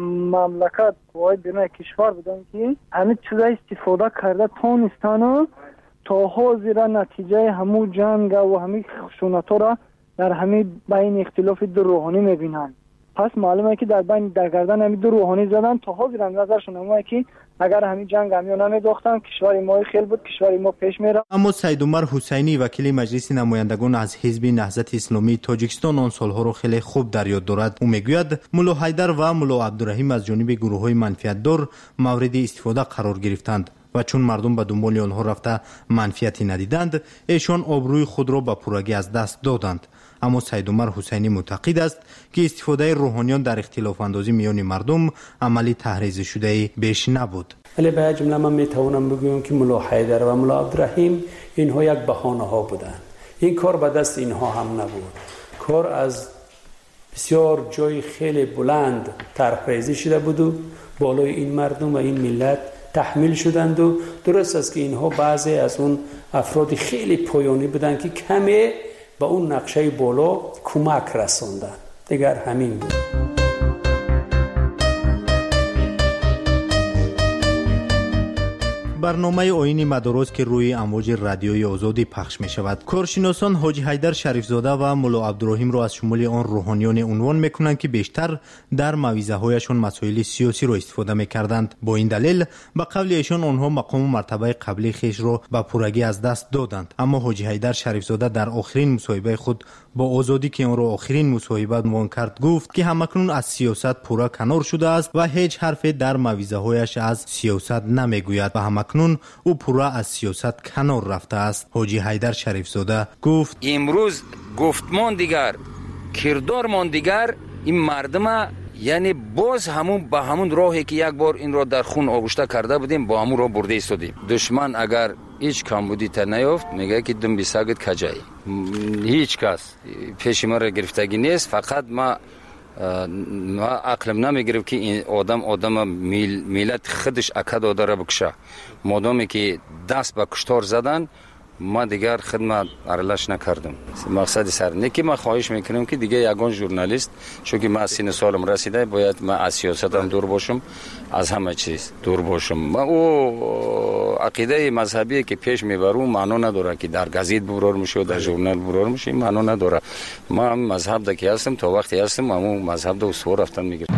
مملکت قوای بیرون کشور بودن که همه چیزای استفاده کرده تونستن تا حاضر نتیجه همون جنگ و همین خشونت‌ها را در همین بین اختلاف دو روحانی میبینن. پس معلومه که در بین در گردن همین دو روحانی زدن تا حاضر نظرشون همونه که اگر همین جنگ همیو نمیداختن کشور ما خیلی بود، کشور ما پیش میره. اما سید عمر حسینی وکیل مجلس نمایندگان از حزب نهضت اسلامی تاجیکستان آن سالها را خیلی خوب در یاد دارد. او میگوید مولا حیدر و مولا عبدالرحیم از جانب گروه‌های منفعت‌دار مورد استفاده قرار گرفتند و چون مردم به دنبال آنها رفته منفعتی ندیدند ایشان آبروی خود را به پورگی از دست دادند. اما سید عمر حسینی معتقد است که استفاده روحانیان در اختلاف اندازی میان مردم عملی تحریض شده بیش نبود. ولی به جمله من میتوانم بگویم که مولا حیدر و مولا عبدالرحیم اینها یک بهانه ها بودند. این کار به دست اینها هم نبود. کار از بسیار جای خیلی بلند طرحریزی شده بود و بالای این مردم و این ملت تحمیل شدند و درست است که اینها بعضی از اون افراد خیلی پایانی بودند که کمی به اون نقشه بالا کمک رساندند. دیگر همین بود. برنامه آیین مدارس که روی امواج رادیوی آزادی پخش می شود. کارشناسان حاجی حیدر شریفزاده و مولا عبدالرحیم را از شمول آن روحانیان عنوان می کنند که بیشتر در موعظه هایشان مسائل سیاسی را استفاده می کردند. با این دلیل به قول ایشان آنها مقام و مرتبه قبلی خیش را به پورگی از دست دادند. اما حاجی حیدر شریفزاده در آخرین مصاحبه خود با آزادی که آن را آخرین مصاحبه عنوان کرد گفت که همکنون از سیاست پورا کنار شده است و هیچ حرفی در موعظه هایش از سیاست نمی گوید و همکنون او پورا از سیاست کنار رفته است. حاجی حیدر شریفزاده گفت امروز گفتمان دیگر، کردارمان دیگر، این مردم یعنی باز همون با همون راهی که یک بار این را در خون آغشته کرده بودیم با همون را برده ایستادیم. دشمن اگر هیچ کمبودی تا نیافت میگه که دم بیساگت کجایی. هیچ کس پیش ما را گرفتگی نیست، فقط ما عقلم نمیگرفت که این آدم میلت خودش اکد داره بکشه. مادامی که دست به کشتار زدن ما دیگر خدمت ارلش نکردم. مقصد سر نیکی ما خواهش میکنم که دیگه یگان ژورنالیست، چون که ما سن سالم رسیده باید ما از سیاست هم دور باشم، از همه چیز دور باشم. ما او عقیده مذهبی که پیش میبرم معنا نداره که در گزیت برار میشه و در ژورنال برار میشه، معنا نداره. ما مذهب دکی هستم تا وقتی هستم همون مذهب دو سور رفتن میگیرم.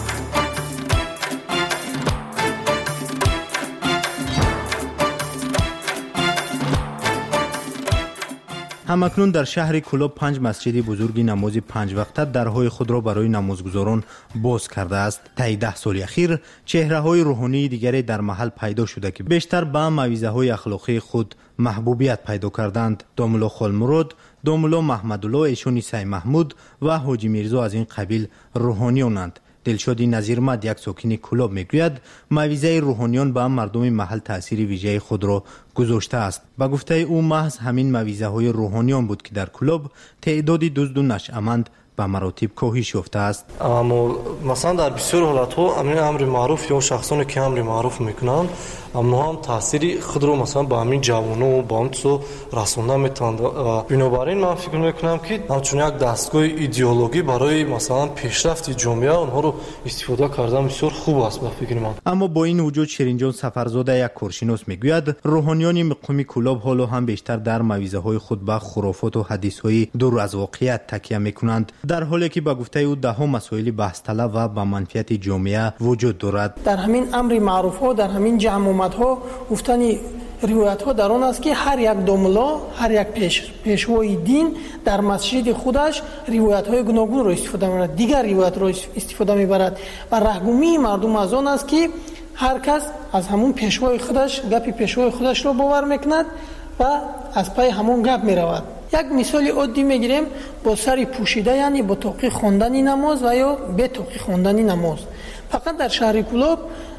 همکنون در شهر کلوب 5 مسجد بزرگ نماز 5 وقته درهای خود را برای نمازگزاران باز کرده است. طی 10 سال اخیر چهره‌های روحانی دیگری در محل پیدا شده که بیشتر به موعظه‌های اخلاقی خود محبوبیت پیدا کردند. داملا خالمراد، داملا محمدالله ایشون عیسی محمود و حاجی میرزا از این قبیل روحانیانند. دلشادی نظیرمد یک ساکن کلوب میگوید موعظه روحانیان به مردم محل تأثیر ویژه خود را گذاشته است. با گفته او محض همین موعظه های روحانیان بود که در کلوب تعداد دزد و نشأمند به مراتب کاهش یافته است. اما مثلا در بسیار حالت ها امر معروف یا شخصانی که امر معروف میکنند اما هم تاثیر خود رو مثلا با همین جوانو و با همچو رسوندن میتوند. بنابراین من فکر میکنم که همچون یک دستگاه ایدئولوژی برای مثلا پیشرفت جامعه اونها رو استفاده کردن بسیار خوب است به فکر من. اما با این وجود شیرینجان سفرزاده یک کارشناس میگوید روحانیان مقامی کلوب حالا هم بیشتر در موعظه های خود به خرافات و حدیث های دور از واقعیت تکیه میکنند، در حالی که با گفته او دهها مسائل بحث طلب و با منفعت جامعه وجود دارد. در همین امر معروف ها، در همین جمع ها گفتن روایت ها در آن است که هر یک دوملا، هر یک پیشوای دین در مسجد خودش روایت های گوناگون را استفاده می‌برد، دیگر روایت را استفاده می‌برد و رهگمی مردم از آن است که هر کس از همون پیشوای خودش گپ پیشوای خودش را باور میکند و از پای همون گپ میرود. یک مثال عادی میگیریم با سری پوشیده، یعنی با توقی خواندن نماز و یا به توقی خواندن نماز. فقط در شهر کلوب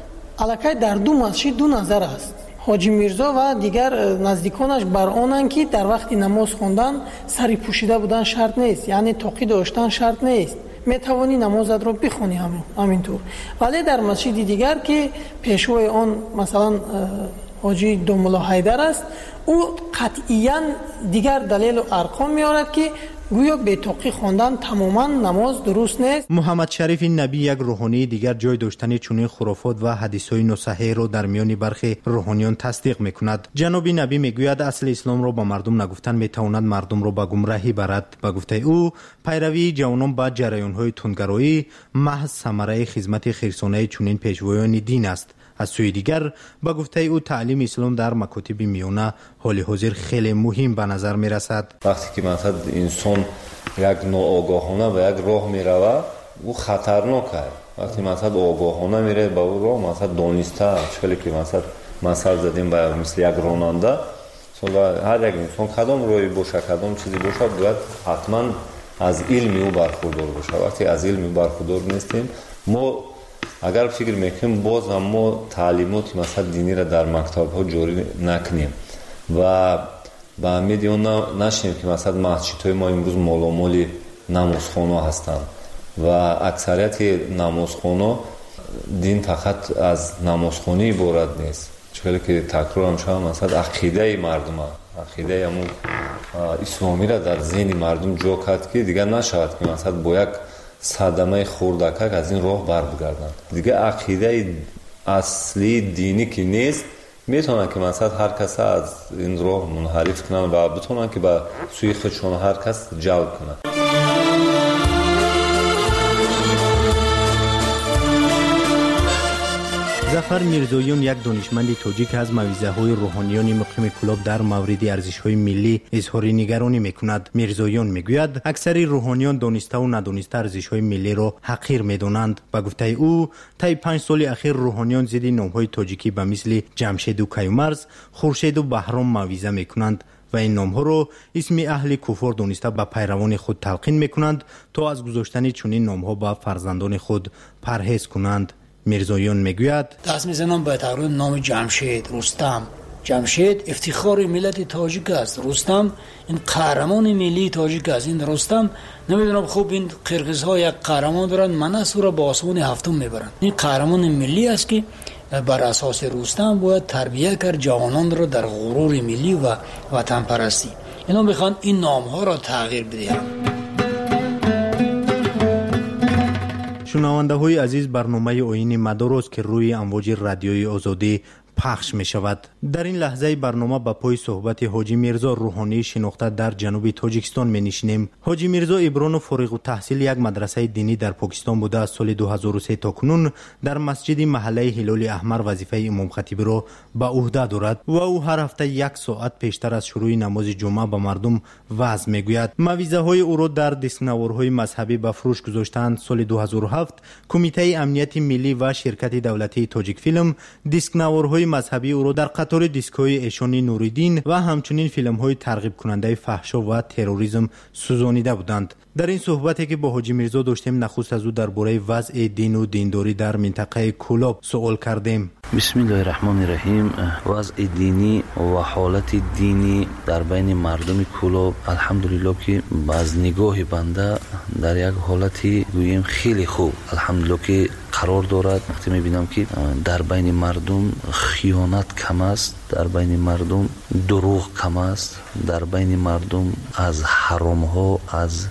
الکی در 2 مسجد 2 نظر است. حاجی میرزا و دیگر نزدیکانش بر آنند که در وقت نماز خواندن سری پوشیده بودن شرط نیست، یعنی توقی داشتن شرط نیست، میتوانی نمازت را بخونی همینطور. ولی در مسجد دیگر که پیشوای آن مثلا حاجی دوملا حیدر است، او قطعیاً دیگر دلیل و ارقام میارد که گویا به توقی خواندن تماما نماز درست نیست. محمد شریف نبی یک روحانی دیگر جای داشتن چنین خرافات و حدیث‌های ناصحیح را در میان برخی روحانیان تصدیق میکند. جناب نبی میگوید اصل اسلام را با مردم نگفتن میتواند مردم را به گمراهی برد. با گفته او پیروی جوانان با جریان‌های تندگرایی محض ثمره خدمت خیرسانه چنین پیشوایان دین است. از سوی دیگر با گفته او تعلیم اسلام در مکاتب میانه حال حاضر خیلی مهم به نظر می رسد. وقتی که مثلا انسان یک ناآگاهانه و یک راه می رود او خطرناک است. وقتی مثلا آگاهانه میره با او راه مثلا دانسته چطوری که مثلا زدیم با مثل یک راننده هر یک انسان کدام راهی باشه کدام چیزی باشه باید حتما از علم او برخوردار باشه. وقتی از علم برخوردار نیستیم ما اگر فکر میکنیم باز هم ما تعلیمات مثلا دینی را در مکتب ها جاری نکنیم و به امید اون نشیم که مثلا مسجد های ما امروز مالامال نمازخانه هستند و اکثریت نمازخانه دین فقط از نمازخوانی عبارت نیست، چون که تکرارم شدم مثلا عقیده مردم، عقیده همون اسلامی را در ذهن مردم جا کرد که دیگه نشود که مثلا با یک صدمه خوردکک از این راه بر بگردند. دیگه عقیده اصلی دینی که نیست، میتونن که مثلا هر کس از این راه منحرف کنن و بتونن که به سوی خودشون هر کس جلب کنن. ظفر میرزویان یک دانشمند تاجیک از موعظه‌های روحانیان مقیم کلاب در مورد ارزش‌های ملی اظهار نگرانی می‌کند. میرزویان میگوید اکثر روحانیان دانسته و ندانسته ارزش‌های ملی را حقیر می‌دانند. به گفته او طی 5 سال اخیر روحانیان ضد نام‌های تاجیکی به مثل جمشید و کیومرز، خورشید و بهرام موعظه می‌کنند و این نام‌ها را اسم اهل کفر دانسته به پیروان خود تلقین می‌کنند تا از گذاشتن چنین نام‌ها به فرزندان خود پرهیز کنند. میرزویان میگوید دست میزنم به تقریبا نام جمشید، رستم. جمشید افتخار ملت تاجیک است، رستم این قهرمان ملی تاجیک است. این رستم نمیدونم خوب این قرقیزها یک قهرمان دارن، منصور را با آسمان هفتم میبرن. این قهرمان ملی است که بر اساس رستم باید تربیت کرد جوانان را در غرور ملی و وطن پرستی. اینا میخوان این نام ها را تغییر بدهند. شنونده های عزیز، برنامه آیین مدارست که روی امواج رادیوی آزادی پخش می شود. در این لحظه برنامه با پای صحبت حاجی میرزا روحانی شناخته در جنوب تاجیکستان می نشینیم. حاجی میرزا ابران فارغ التحصیل یک مدرسه دینی در پاکستان بوده. از سال 2003 تا کنون در مسجد محله هلال احمر وظیفه امام خطیب را به عهده دارد و او هر هفته 1 ساعت پیشتر از شروع نماز جمعه به مردم وعظ می گوید. موعظه های او را در دیسکنوارهای مذهبی به فروش گذاشتند. سال 2007 کمیته امنیت ملی و شرکت دولتی تاجیک فیلم دیسکنوارهای مذهبی او را در قطار دیسکوی ایشانی نوریدین و همچنین فیلم های ترغیب کننده فحشا و تروریسم سوزانیده بودند. در این صحبتی که با حاجی میرزا داشتیم نخست از او درباره وضع دین و دینداری در منطقه کولاب سوال کردیم. بسم الله الرحمن الرحیم. وضع دینی و حالت دینی در بین مردم کولاب الحمدلله که از نگاه بنده در یک حالتی گوییم خیلی خوب الحمدلله که قرار دارد. وقتی میبینم که در بین مردم خیانت کم است، در بین مردم دروغ کم است، در بین مردم از حرام ها، از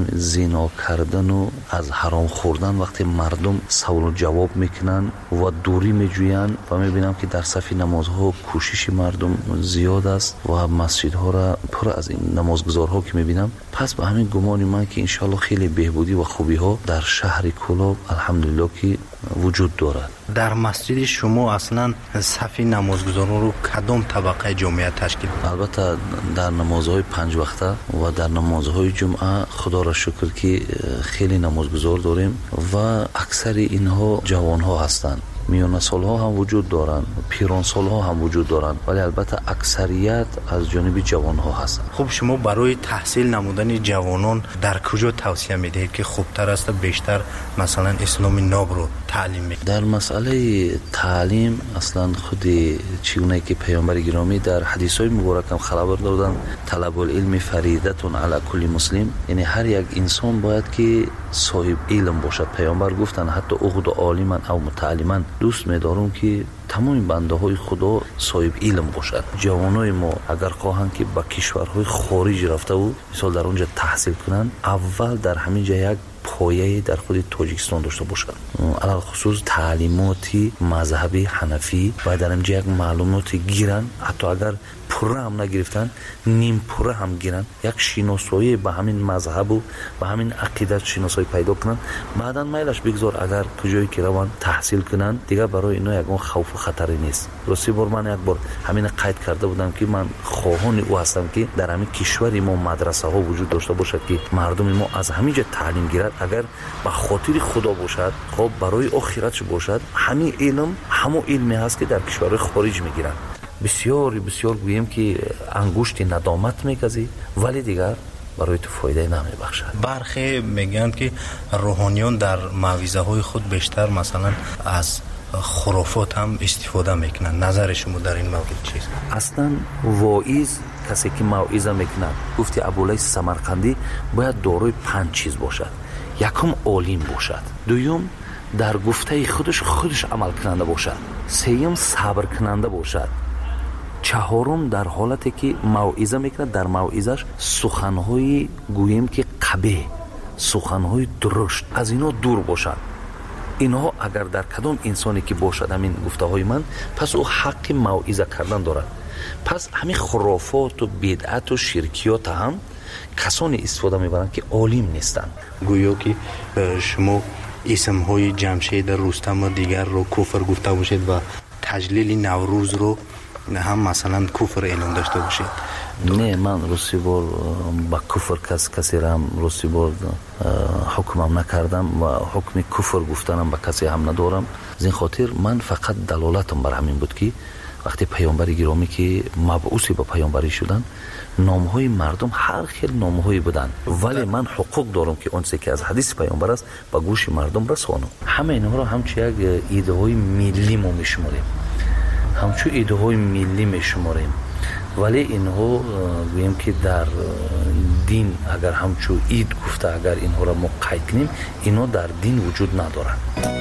زنا کردن و از حرام خوردن وقتی مردم سوال و جواب میکنن و دوری میجوین و میبینم که در صف نمازها کوشش مردم زیاد است و مسجدها را پر از این نمازگزارها که میبینم. پس به همین گمان من که انشالله خیلی بهبودی و خوبی ها در شهر کولاب الحمدلله که وجود دارد. در مسجد شما اصلا صف نمازگزاران رو کدام طبقه جامعه تشکیل؟ البته در نمازهای 5 وقته و در نمازهای جمعه خدا را شکر که خیلی نمازگزار داریم و اکثر اینها جوان ها هستند. میان سال ها هم وجود دارند، پیران سال ها هم وجود دارند، ولی البته اکثریت از جانب جوان ها هستند. خب شما برای تحصیل نمودن جوانان در کجا توصیه میدهید که خوبتر است بیشتر مثلا اسلام ناب رو تعلیم میدهید؟ در مسئله تعلیم اصلا خود چگونه که پیامبر گرامی در حدیث های مبارک هم خبر دادن طلب العلم فریضه علی کل مسلم، یعنی هر یک انسان باید که صاحب علم باشد. پیامبر گفتن حتی اغد عالما او متعلما، دوست می‌دارم که تمام بنده های خدا صاحب علم باشد. جوانای ما اگر خواهند که به کشورهای خارج رفته و مثلا در اونجا تحصیل کنند، اول در همین جا یک پایه در خود تاجیکستان داشته باشند، علل خصوص تعلیماتی مذهبی حنفی و در اینجا یک معلوماتی گیرن، حتی اگر پره هم نگرفتن نیم پره هم گیرن، یک شناسایی به همین مذهب و به همین عقیدت شناسایی پیدا کنن. بعداً میلش بگذار اگر کجایی که روان تحصیل کنن دیگه برای اینا یگان خوف و خطری نیست. راستی بار من یک بار همین قید کرده بودم که من خواهان او هستم که در همین کشور ما مدرسه ها وجود داشته باشد که مردم ما از همینجا تعلیم گیرد، اگر به خاطر خدا باشد، خب برای آخرتش باشد. همین علم همون علمی هست که در کشورهای خارج میگیرن. بسیار بسیار گویم که انگشت ندامت میگزی ولی دیگر برای تو فایده نمیبخشد. برخی میگن که روحانیان در موعظه های خود بیشتر مثلا از خرافات هم استفاده میکنن. نظر شما در این مورد چیست؟ اصلا واعظ کسی که موعظه میکنه، گفتی ابولیث سمرقندی، باید دارای 5 چیز باشد. یکم عالم باشد، دوم در گفته خودش عمل کننده باشد. سوم صبر کننده باشد. چهارم در حالتی که موعظه میکنه در موعظش سخنهای گوییم که قبیح، سخنهای درشت از اینا دور باشد. اینها اگر در کدام انسانی که باشد همین گفته های من، پس او حق موعظه کردن دارد. پس همین خرافات و بدعت و شرکیات هم کسانی استفاده میبرند که عالم نیستند. گویا که شما اسم های جمشید، رستم و دیگر رو کفر گفته باشید و تجلیل نوروز رو هم مثلا کفر اعلام داشته باشید. نه، من روسی بار با کفر کسی را هم روسی بار حکمم نکردم و حکم کفر گفتنم با کسی هم ندارم. از این خاطر من فقط دلالتم بر همین بود که وقتی پیامبر گرامی که مبعوث به پیامبری شدن، نامهای مردم هر خیل نامهایی بودن، ولی من حقوق دارم که اونچه که از حدیث پیامبر است به گوش مردم رسانم. همه اینها را همچون یک ایده های ملی ما میشماریم، همچون ایده های ملی میشماریم، ولی اینها گوییم که در دین اگر همچون اید گفته اگر اینها را ما قید کنیم، اینها در دین وجود ندارند.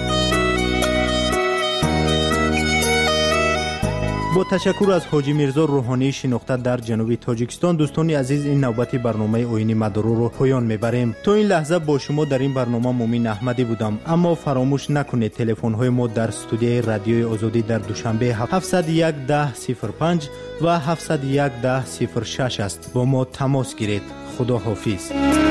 با تشکر از حاجی میرزا روحانی شناخته در جنوب تاجیکستان، دوستان عزیز این نوبت برنامه اوینی مدارو رو پایان میبریم. تا این لحظه با شما در این برنامه مومن احمدی بودم، اما فراموش نکنید تلفن های ما در استودیوی رادیوی آزادی در دوشنبه 701 1005 و 701 1006 است. با ما تماس گیرید. خدا حافظ.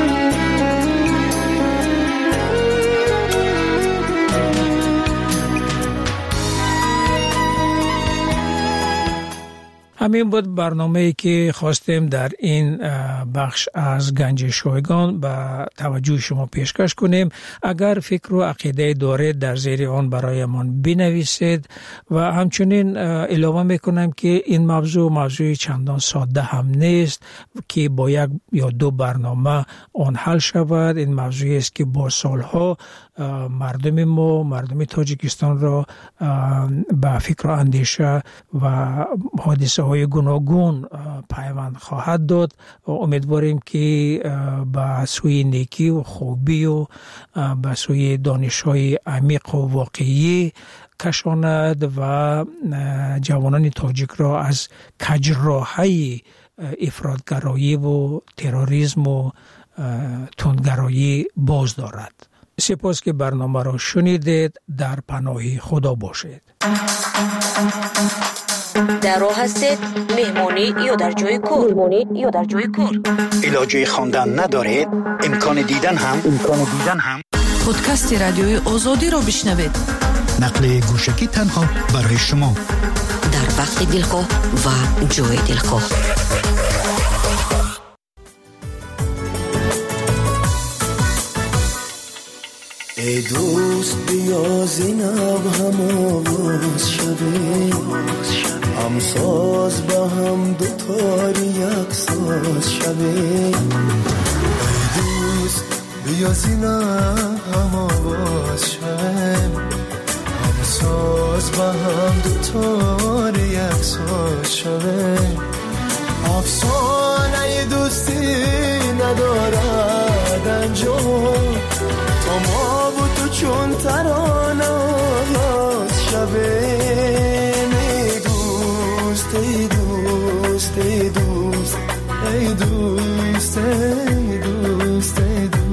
همین بود برنامه‌ای که خواستیم در این بخش از گنج شایگان به توجه شما پیشکش کنیم. اگر فکر و عقیده دارید در زیر آن برایمان بنویسید و همچنین علاوه میکنم که این موضوع چندان ساده هم نیست که با یک یا دو برنامه آن حل شود. این موضوعی است که با سالها مردم تاجیکستان را به فکر و اندیشه و حادثه های گوناگون پیوند خواهد داد و امیدواریم که به سوی نیکی و خوبی و به سوی دانش های عمیق و واقعی کشاند و جوانان تاجیک را از کجراهی افراطگرایی و تروریسم و تندگرایی باز دارد. سپاس که برنامه را شنیدید. در پناه خدا باشید. در راه هستید؟ مهمانی یا در جای کار؟ علاجه خواندن ندارید؟ امکان دیدن هم؟ پادکست رادیوی آزادی را بشنوید. نقل گوشکی تنها برای شما در وقت دلخواه و جای دلخواه. ای دوست بیا زینب هم آواز شده، هم ساز با هم دوتاری یک ساز شده. ای دوست بیا زینب هم آواز شده، هم ساز با هم دوتاری یک ساز شده. افسانه دوستی ندارد انجام، تو ما و تو چون ترانه آغاز شبه. ای دوست ای دوست ای دوست ای دوست ای دوست ای دوست.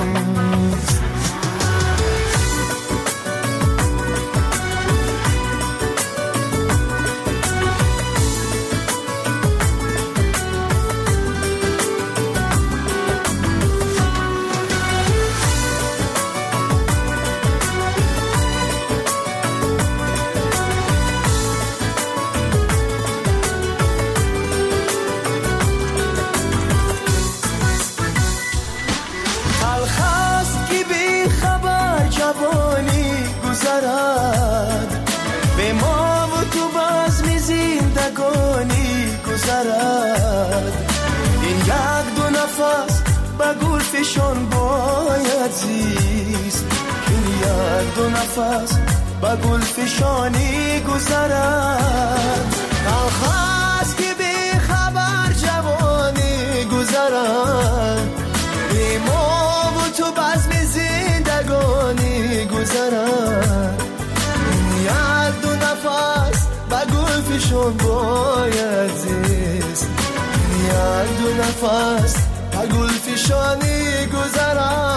به ما و تو باز می زندگانی گذرد. این یک دو نفس با گل فشان باید زیست، این یک دو نفس با گل فشانی گذرد. خواست که بی خبر جوانی گذرد، به ما و تو باز می زندگانی گذرد. گذرد یک دو نفس با گل فشان باید زیست یک دو نفس با گل فشانی گذرد